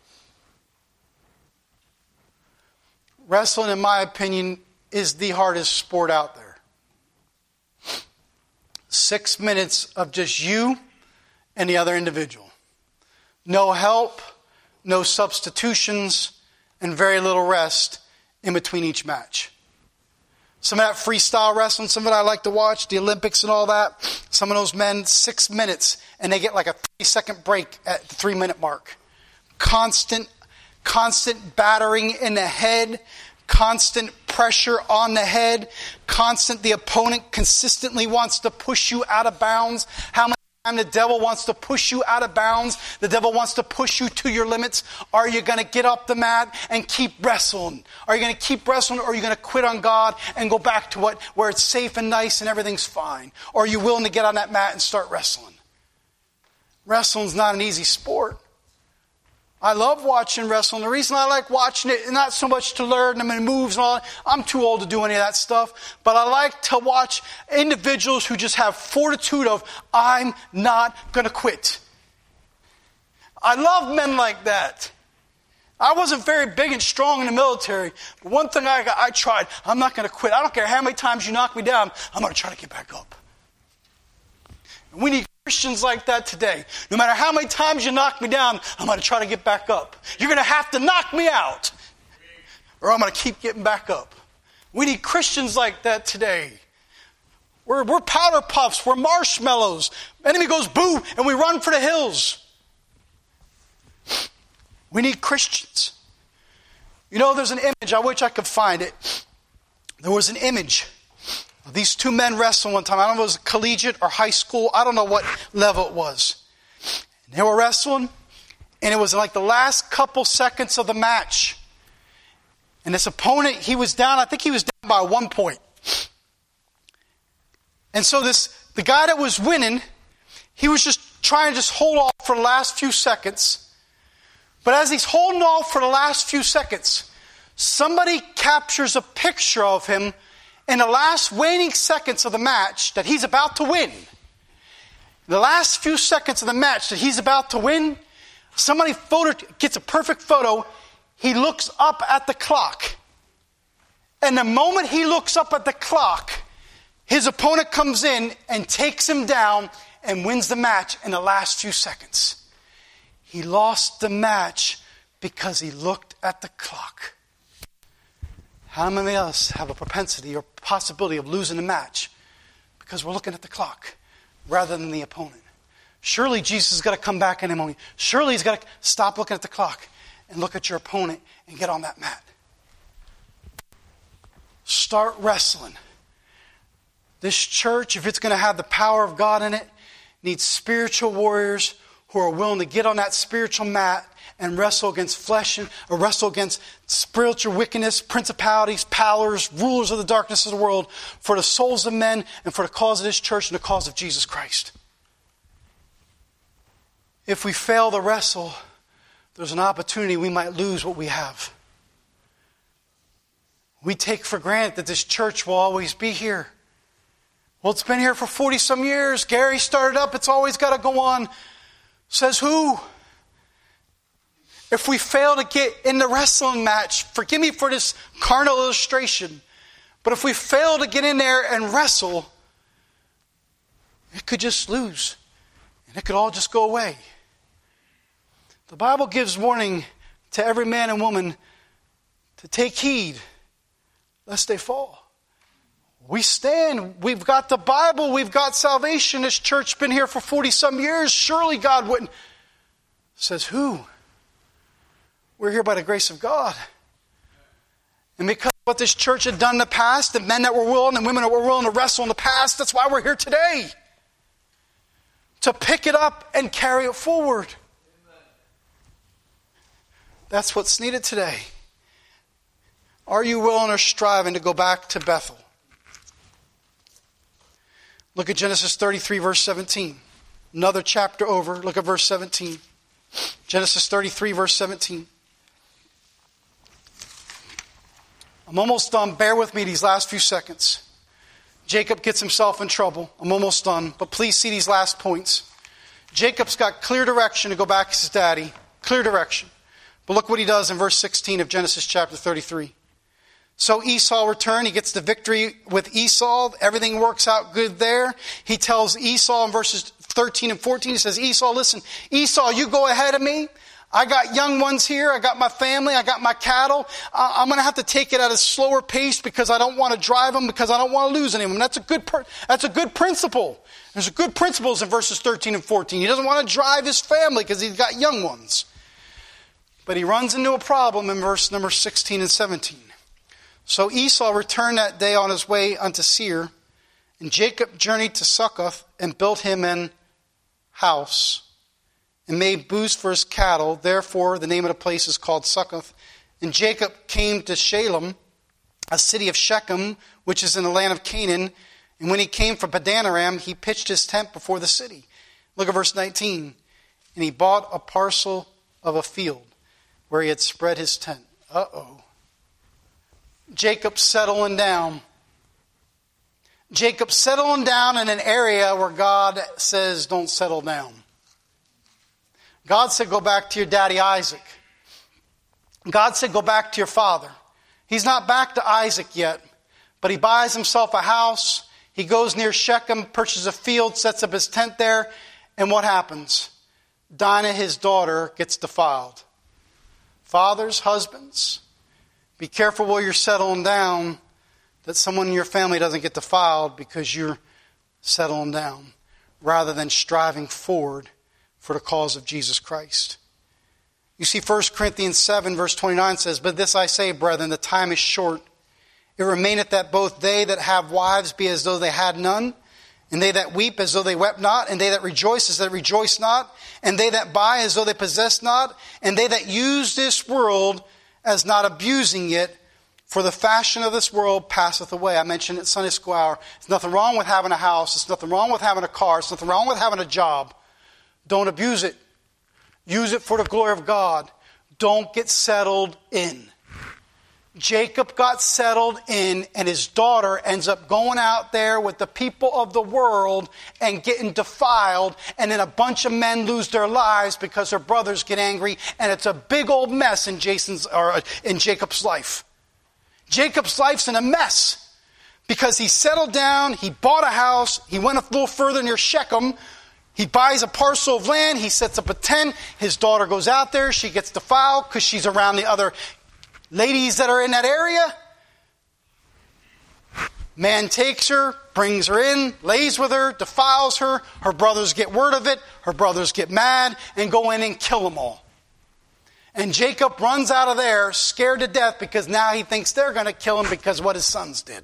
B: Wrestling, in my opinion, is the hardest sport out there. Six minutes of just you and the other individual. No help, no substitutions, and very little rest in between each match. Some of that freestyle wrestling, some of it I like to watch, the Olympics and all that. Some of those men, six minutes, and they get like a thirty-second break at the three-minute mark. Constant, constant battering in the head, constant pressure on the head, constant, the opponent consistently wants to push you out of bounds. How many times the devil wants to push you out of bounds? The devil wants to push you to your limits. Are you going to get up the mat and keep wrestling? Are you going to keep wrestling, or are you going to quit on God and go back to what where it's safe and nice and everything's fine? Or are you willing to get on that mat and start wrestling? Wrestling's not an easy sport. I love watching wrestling. The reason I like watching it, not so much to learn them and moves and all that. I'm too old to do any of that stuff. But I like to watch individuals who just have fortitude of, I'm not going to quit. I love men like that. I wasn't very big and strong in the military. But one thing I, I tried, I'm not going to quit. I don't care how many times you knock me down. I'm going to try to get back up. And we need Christians like that today. No matter how many times you knock me down, I'm going to try to get back up. You're going to have to knock me out, or I'm going to keep getting back up. We need Christians like that today. We're, we're powder puffs. We're marshmallows. Enemy goes boo, and we run for the hills. We need Christians. You know, there's an image. I wish I could find it. There was an image. These two men wrestled one time. I don't know if it was collegiate or high school. I don't know what level it was. And they were wrestling, and it was like the last couple seconds of the match. And this opponent, he was down, I think he was down by one point. And so this, the guy that was winning, he was just trying to just hold off for the last few seconds. But as he's holding off for the last few seconds, somebody captures a picture of him in the last waning seconds of the match that he's about to win. The last few seconds of the match that he's about to win, somebody photo, gets a perfect photo. He looks up at the clock. And the moment he looks up at the clock, his opponent comes in and takes him down and wins the match in the last few seconds. He lost the match because he looked at the clock. How many of us have a propensity or possibility of losing the match because we're looking at the clock rather than the opponent? Surely Jesus has got to come back in a moment. Surely he's got to stop looking at the clock and look at your opponent and get on that mat. Start wrestling. This church, if it's going to have the power of God in it, needs spiritual warriors who are willing to get on that spiritual mat and wrestle against flesh, and, or wrestle against spiritual wickedness, principalities, powers, rulers of the darkness of the world, for the souls of men and for the cause of this church and the cause of Jesus Christ. If we fail to wrestle, there's an opportunity we might lose what we have. We take for granted that this church will always be here. Well, it's been here for forty some years. Gary started up. It's always got to go on. Says who? If we fail to get in the wrestling match, forgive me for this carnal illustration, but if we fail to get in there and wrestle, it could just lose. And it could all just go away. The Bible gives warning to every man and woman to take heed lest they fall. We stand. We've got the Bible. We've got salvation. This church been here for forty some years. Surely God wouldn't. Says who? We're here by the grace of God. And because of what this church had done in the past, the men that were willing and women that were willing to wrestle in the past, that's why we're here today. To pick it up and carry it forward. That's what's needed today. Are you willing or striving to go back to Bethel? Look at Genesis thirty-three, verse seventeen. Another chapter over. Look at verse seventeen. Genesis thirty-three, verse seventeen. I'm almost done. Bear with me these last few seconds. Jacob gets himself in trouble. I'm almost done. But please see these last points. Jacob's got clear direction to go back to his daddy. Clear direction. But look what he does in verse sixteen of Genesis chapter thirty-three. So Esau returned. He gets the victory with Esau. Everything works out good there. He tells Esau in verses thirteen and fourteen, he says, Esau, listen, Esau, you go ahead of me. I got young ones here. I got my family. I got my cattle. I'm going to have to take it at a slower pace because I don't want to drive them, because I don't want to lose any of them. That's a good, per- that's a good principle. There's a good principles in verses thirteen and fourteen. He doesn't want to drive his family because he's got young ones. But he runs into a problem in verse number sixteen and seventeen. So Esau returned that day on his way unto Seir, and Jacob journeyed to Succoth and built him an house and made booths for his cattle. Therefore, the name of the place is called Succoth. And Jacob came to Shalem, a city of Shechem, which is in the land of Canaan. And when he came from Padanaram, he pitched his tent before the city. Look at verse nineteen. And he bought a parcel of a field where he had spread his tent. Uh-oh. Jacob settling down. Jacob settling down in an area where God says don't settle down. God said go back to your daddy Isaac. God said go back to your father. He's not back to Isaac yet, but he buys himself a house. He goes near Shechem, purchases a field, sets up his tent there, and what happens? Dinah, his daughter, gets defiled. Fathers, husbands, be careful while you're settling down that someone in your family doesn't get defiled because you're settling down rather than striving forward for the cause of Jesus Christ. You see, First Corinthians seven verse twenty-nine says, But this I say, brethren, the time is short. It remaineth that both they that have wives be as though they had none, and they that weep as though they wept not, and they that rejoice as they rejoice not, and they that buy as though they possess not, and they that use this world as not abusing it, for the fashion of this world passeth away. I mentioned it Sunday school hour. There's nothing wrong with having a house. There's nothing wrong with having a car. There's nothing wrong with having a job. Don't abuse it. Use it for the glory of God. Don't get settled in. Jacob got settled in, and his daughter ends up going out there with the people of the world and getting defiled, and then a bunch of men lose their lives because their brothers get angry, and it's a big old mess in Jason's or in Jacob's life. Jacob's life's in a mess because he settled down, he bought a house, he went a little further near Shechem, he buys a parcel of land, he sets up a tent, his daughter goes out there, she gets defiled because she's around the other ladies that are in that area. Man takes her, brings her in, lays with her, defiles her. Her brothers get word of it. Her brothers get mad and go in and kill them all. And Jacob runs out of there scared to death because now he thinks they're going to kill him because of what his sons did.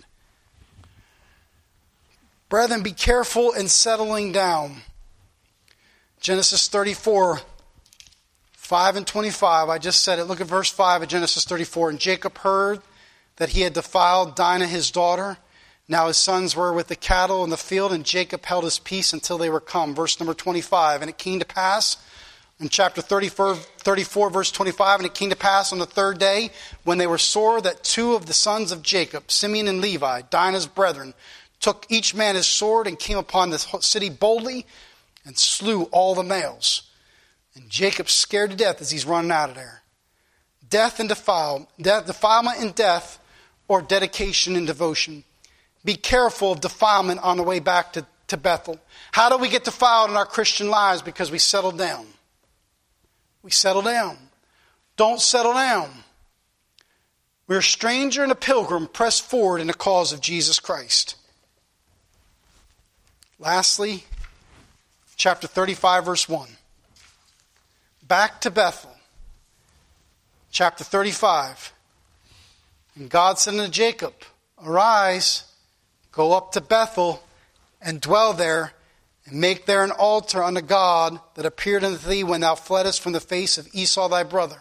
B: Brethren, be careful in settling down. Genesis thirty-four, five and twenty-five, I just said it. Look at verse five of Genesis thirty-four. And Jacob heard that he had defiled Dinah his daughter. Now his sons were with the cattle in the field, and Jacob held his peace until they were come. Verse number twenty-five. And it came to pass, in chapter thirty-four, thirty-four, verse twenty-five, and it came to pass on the third day, when they were sore, that two of the sons of Jacob, Simeon and Levi, Dinah's brethren, took each man his sword and came upon the city boldly and slew all the males. And Jacob's scared to death as he's running out of there. Death and defile, death, defilement and death, or dedication and devotion. Be careful of defilement on the way back to to Bethel. How do we get defiled in our Christian lives? Because we settle down. We settle down. Don't settle down. We're a stranger and a pilgrim pressed forward in the cause of Jesus Christ. Lastly, chapter thirty-five, verse one. Back to Bethel. Chapter thirty-five. And God said unto Jacob, arise, go up to Bethel, and dwell there, and make there an altar unto God that appeared unto thee when thou fleddest from the face of Esau thy brother.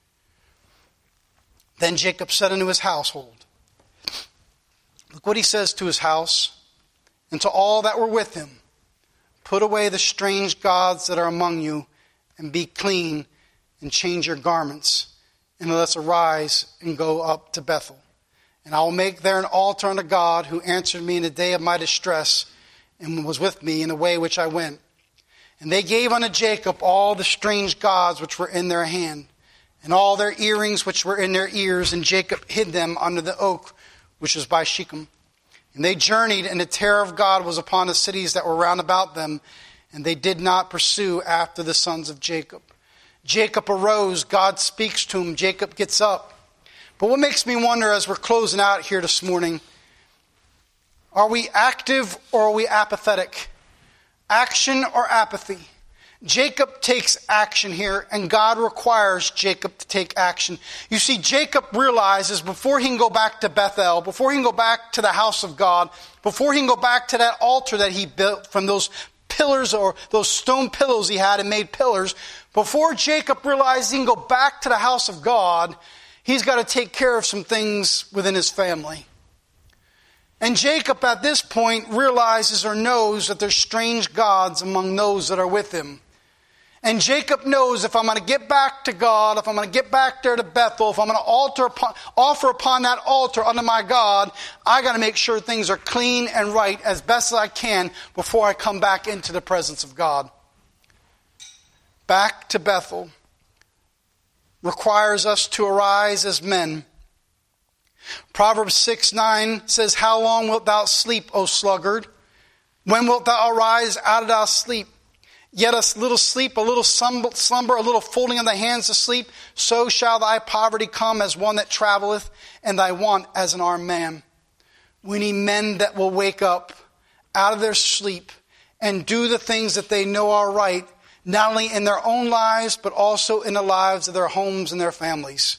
B: Then Jacob said unto his household, look what he says to his house, and to all that were with him, put away the strange gods that are among you, and be clean, and change your garments, and let us arise and go up to Bethel. And I will make there an altar unto God, who answered me in the day of my distress, and was with me in the way which I went. And they gave unto Jacob all the strange gods which were in their hand, and all their earrings which were in their ears, and Jacob hid them under the oak which was by Shechem. And they journeyed, and the terror of God was upon the cities that were round about them, and they did not pursue after the sons of Jacob. Jacob arose, God speaks to him, Jacob gets up. But what makes me wonder as we're closing out here this morning, are we active or are we apathetic? Action or apathy? Jacob takes action here, and God requires Jacob to take action. You see, Jacob realizes before he can go back to Bethel, before he can go back to the house of God, before he can go back to that altar that he built from those pillars or those stone pillows he had and made pillars, before Jacob realizes he can go back to the house of God, he's got to take care of some things within his family. And Jacob at this point realizes or knows that there's strange gods among those that are with him. And Jacob knows if I'm going to get back to God, if I'm going to get back there to Bethel, if I'm going to alter upon, offer upon that altar unto my God, I got to make sure things are clean and right as best as I can before I come back into the presence of God. Back to Bethel requires us to arise as men. Proverbs six nine says, how long wilt thou sleep, O sluggard? When wilt thou arise out of thy sleep? Yet a little sleep, a little slumber, a little folding of the hands to sleep, so shall thy poverty come as one that traveleth, and thy want as an armed man. We need men that will wake up out of their sleep and do the things that they know are right, not only in their own lives, but also in the lives of their homes and their families.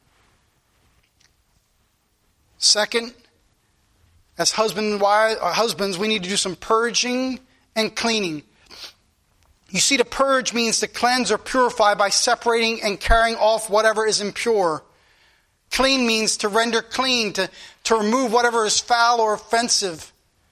B: Second, as husband and wives, or husbands, we need to do some purging and cleaning. You see, to purge means to cleanse or purify by separating and carrying off whatever is impure. Clean means to render clean, to, to remove whatever is foul or offensive.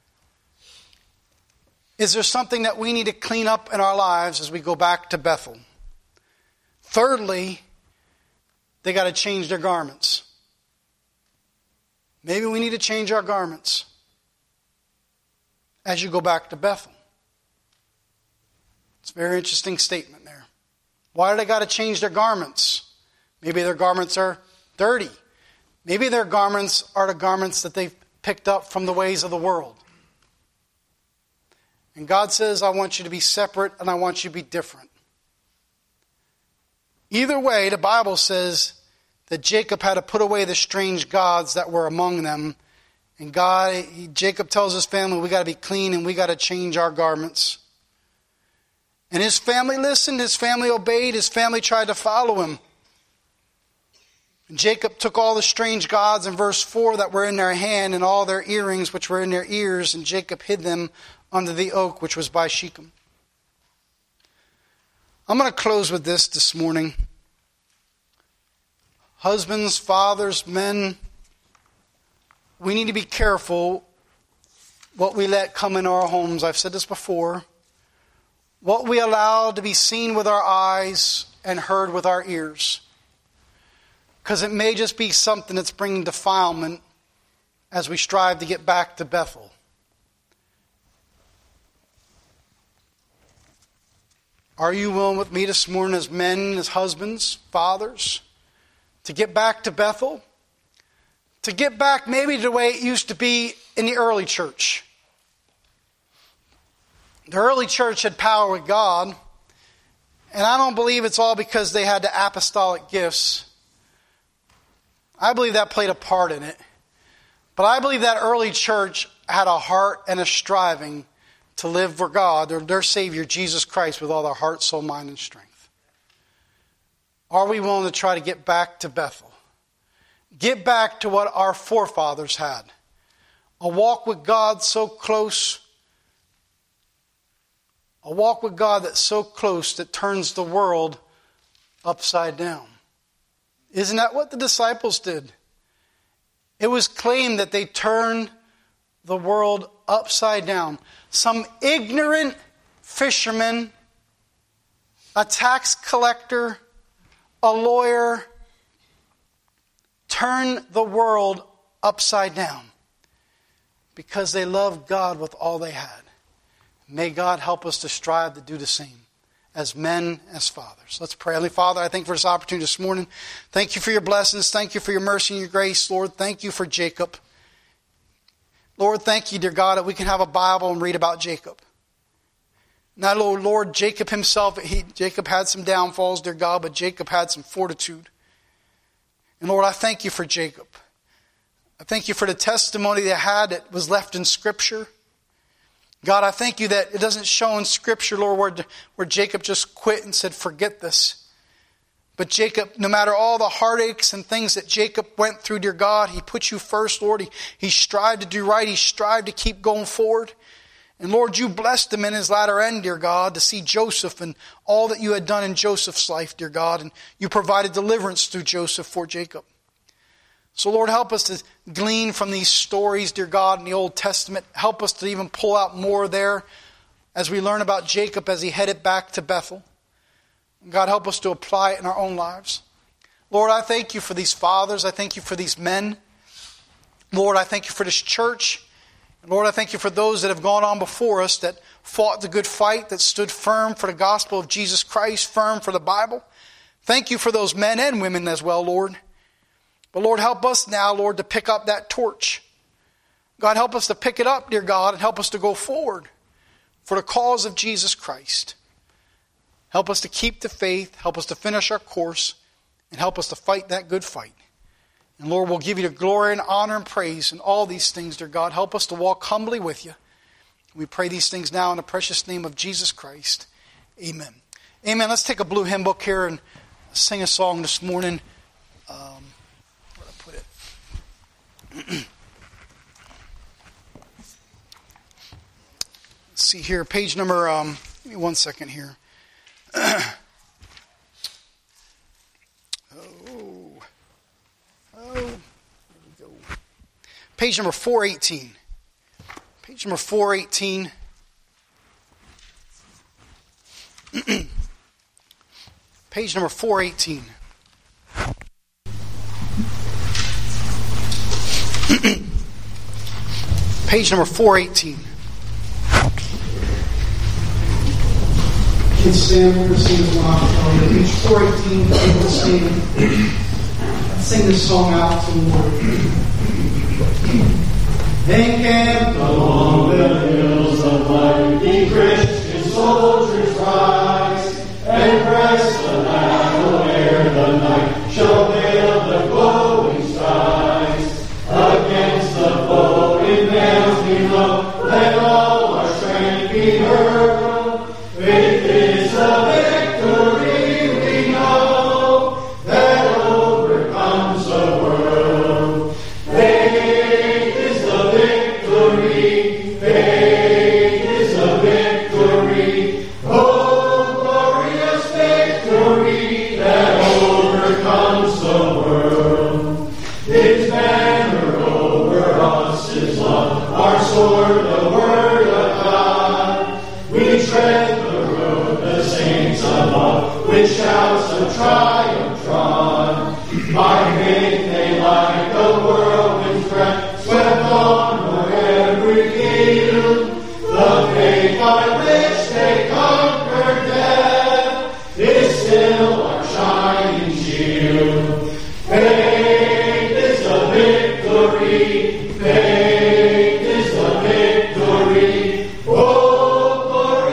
B: Is there something that we need to clean up in our lives as we go back to Bethel? Thirdly, they got to change their garments. Maybe we need to change our garments as you go back to Bethel. It's a very interesting statement there. Why do they got to change their garments? Maybe their garments are dirty. Maybe their garments are the garments that they've picked up from the ways of the world. And God says, I want you to be separate and I want you to be different. Either way, the Bible says that Jacob had to put away the strange gods that were among them. And God, he, Jacob tells his family, we got to be clean and we got to change our garments. And his family listened, his family obeyed, his family tried to follow him. And Jacob took all the strange gods in verse four that were in their hand and all their earrings which were in their ears, and Jacob hid them under the oak which was by Shechem. I'm going to close with this this morning. Husbands, fathers, men, we need to be careful what we let come into our homes. I've said this before. What we allow to be seen with our eyes and heard with our ears. Because it may just be something that's bringing defilement as we strive to get back to Bethel. Are you willing with me this morning as men, as husbands, fathers, to get back to Bethel? To get back maybe to the way it used to be in the early church. The early church had power with God, and I don't believe it's all because they had the apostolic gifts. I believe that played a part in it. But I believe that early church had a heart and a striving to live for God, or their Savior, Jesus Christ, with all their heart, soul, mind, and strength. Are we willing to try to get back to Bethel? Get back to what our forefathers had. A walk with God so close. A walk with God that's so close that turns the world upside down. Isn't that what the disciples did? It was claimed that they turned the world upside down. Some ignorant fisherman, a tax collector, a lawyer, turned the world upside down because they loved God with all they had. May God help us to strive to do the same as men, as fathers. Let's pray. Heavenly Father, I thank you for this opportunity this morning. Thank you for your blessings. Thank you for your mercy and your grace. Lord, thank you for Jacob. Lord, thank you, dear God, that we can have a Bible and read about Jacob. Now, Lord, Lord Jacob himself, he, Jacob had some downfalls, dear God, but Jacob had some fortitude. And Lord, I thank you for Jacob. I thank you for the testimony they had that was left in Scripture. God, I thank you that it doesn't show in Scripture, Lord, where, where Jacob just quit and said, forget this. But Jacob, no matter all the heartaches and things that Jacob went through, dear God, he put you first, Lord. He, he strived to do right. He strived to keep going forward. And Lord, you blessed him in his latter end, dear God, to see Joseph and all that you had done in Joseph's life, dear God. And you provided deliverance through Joseph for Jacob. So Lord, help us to glean from these stories, dear God, in the Old Testament. Help us to even pull out more there as we learn about Jacob as he headed back to Bethel. God, help us to apply it in our own lives. Lord, I thank you for these fathers. I thank you for these men. Lord, I thank you for this church. And Lord, I thank you for those that have gone on before us that fought the good fight, that stood firm for the gospel of Jesus Christ, firm for the Bible. Thank you for those men and women as well, Lord. But Lord, help us now, Lord, to pick up that torch. God, help us to pick it up, dear God, and help us to go forward for the cause of Jesus Christ. Help us to keep the faith, help us to finish our course, and help us to fight that good fight. And Lord, we'll give you the glory and honor and praise in all these things, dear God. Help us to walk humbly with you. We pray these things now in the precious name of Jesus Christ. Amen. Amen. Let's take a blue hymn book here and sing a song this morning. Um, where did I put it? Let's see here. Page number, um, give me one second here. oh. Oh. There we go. Page number four eighteen. Page number four eighteen. Page number four eighteen. Page number four eighteen. You can stand and sing the song. Page four eighteen. Let's sing. Sing this song out to the Lord. Encamped along the hills of light, the Christian soldiers rise, and press the battle ere the night shall veil the glowing skies. Against the foe in nails below, let all our strength be hurled. Faith is a victory we know, that overcomes the world. Faith is the victory, faith is the victory. Oh, glorious victory that overcomes the world. His banner over us is love, our sword, the word of God. We tread the road the saints above, with shouts of triumph trod. By faith they like the whirlwind's breath, swept onward every field. The faith by which they conquered death is still our shining shield. Faith is the victory, faith is the victory. Oh,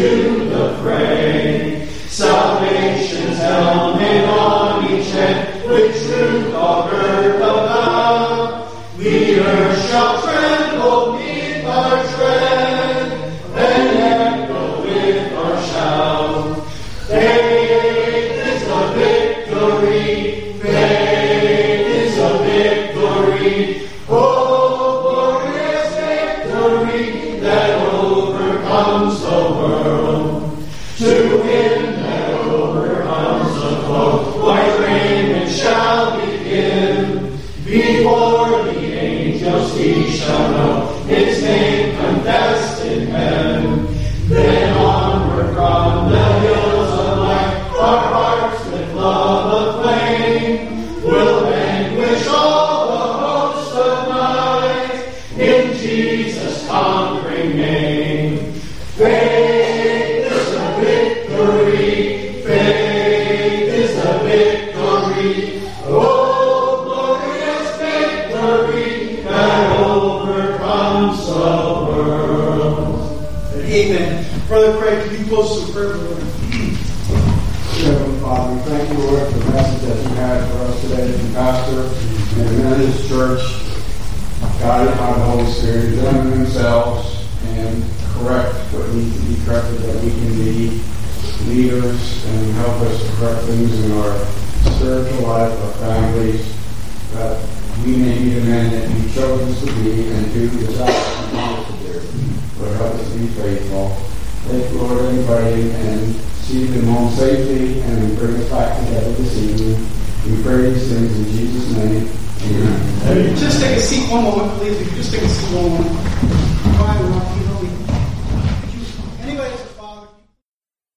C: to the fray. Salvation's helmet on each head, with truth all girt about. The earth shall tremble neath our tread, and echo with our shout. Faith is a victory, faith is a victory, oh, glorious victory that overcomes the world. To him that overcomes the foe, white raiment shall begin. Before the angels he shall know, his name confessed in heaven. Then onward from the hills of life, our hearts with love aflame, will vanquish all the host of night in Jesus' conquering name. Faith is a victory, faith is a victory, oh, glorious victory that overcomes the world.
D: Amen. Brother Craig, can you close the prayer, Lord?
E: Heavenly Father, we thank you, Lord, for the message that you had for us today from Pastor and the men of this church, guided by the Holy Spirit, examine themselves and correct what needs to be corrected, that we can be leaders and help us to correct things in our spiritual life, our families, that we may be the men that you chose us to be and do the job that you want us to do. Lord, help us to be faithful. Take, Lord, everybody and see them home safely and bring us back together this evening. We pray these things in Jesus' name. Amen.
D: Just take a seat one moment, please. If you just take a seat one moment. Fine, Rocky, help me.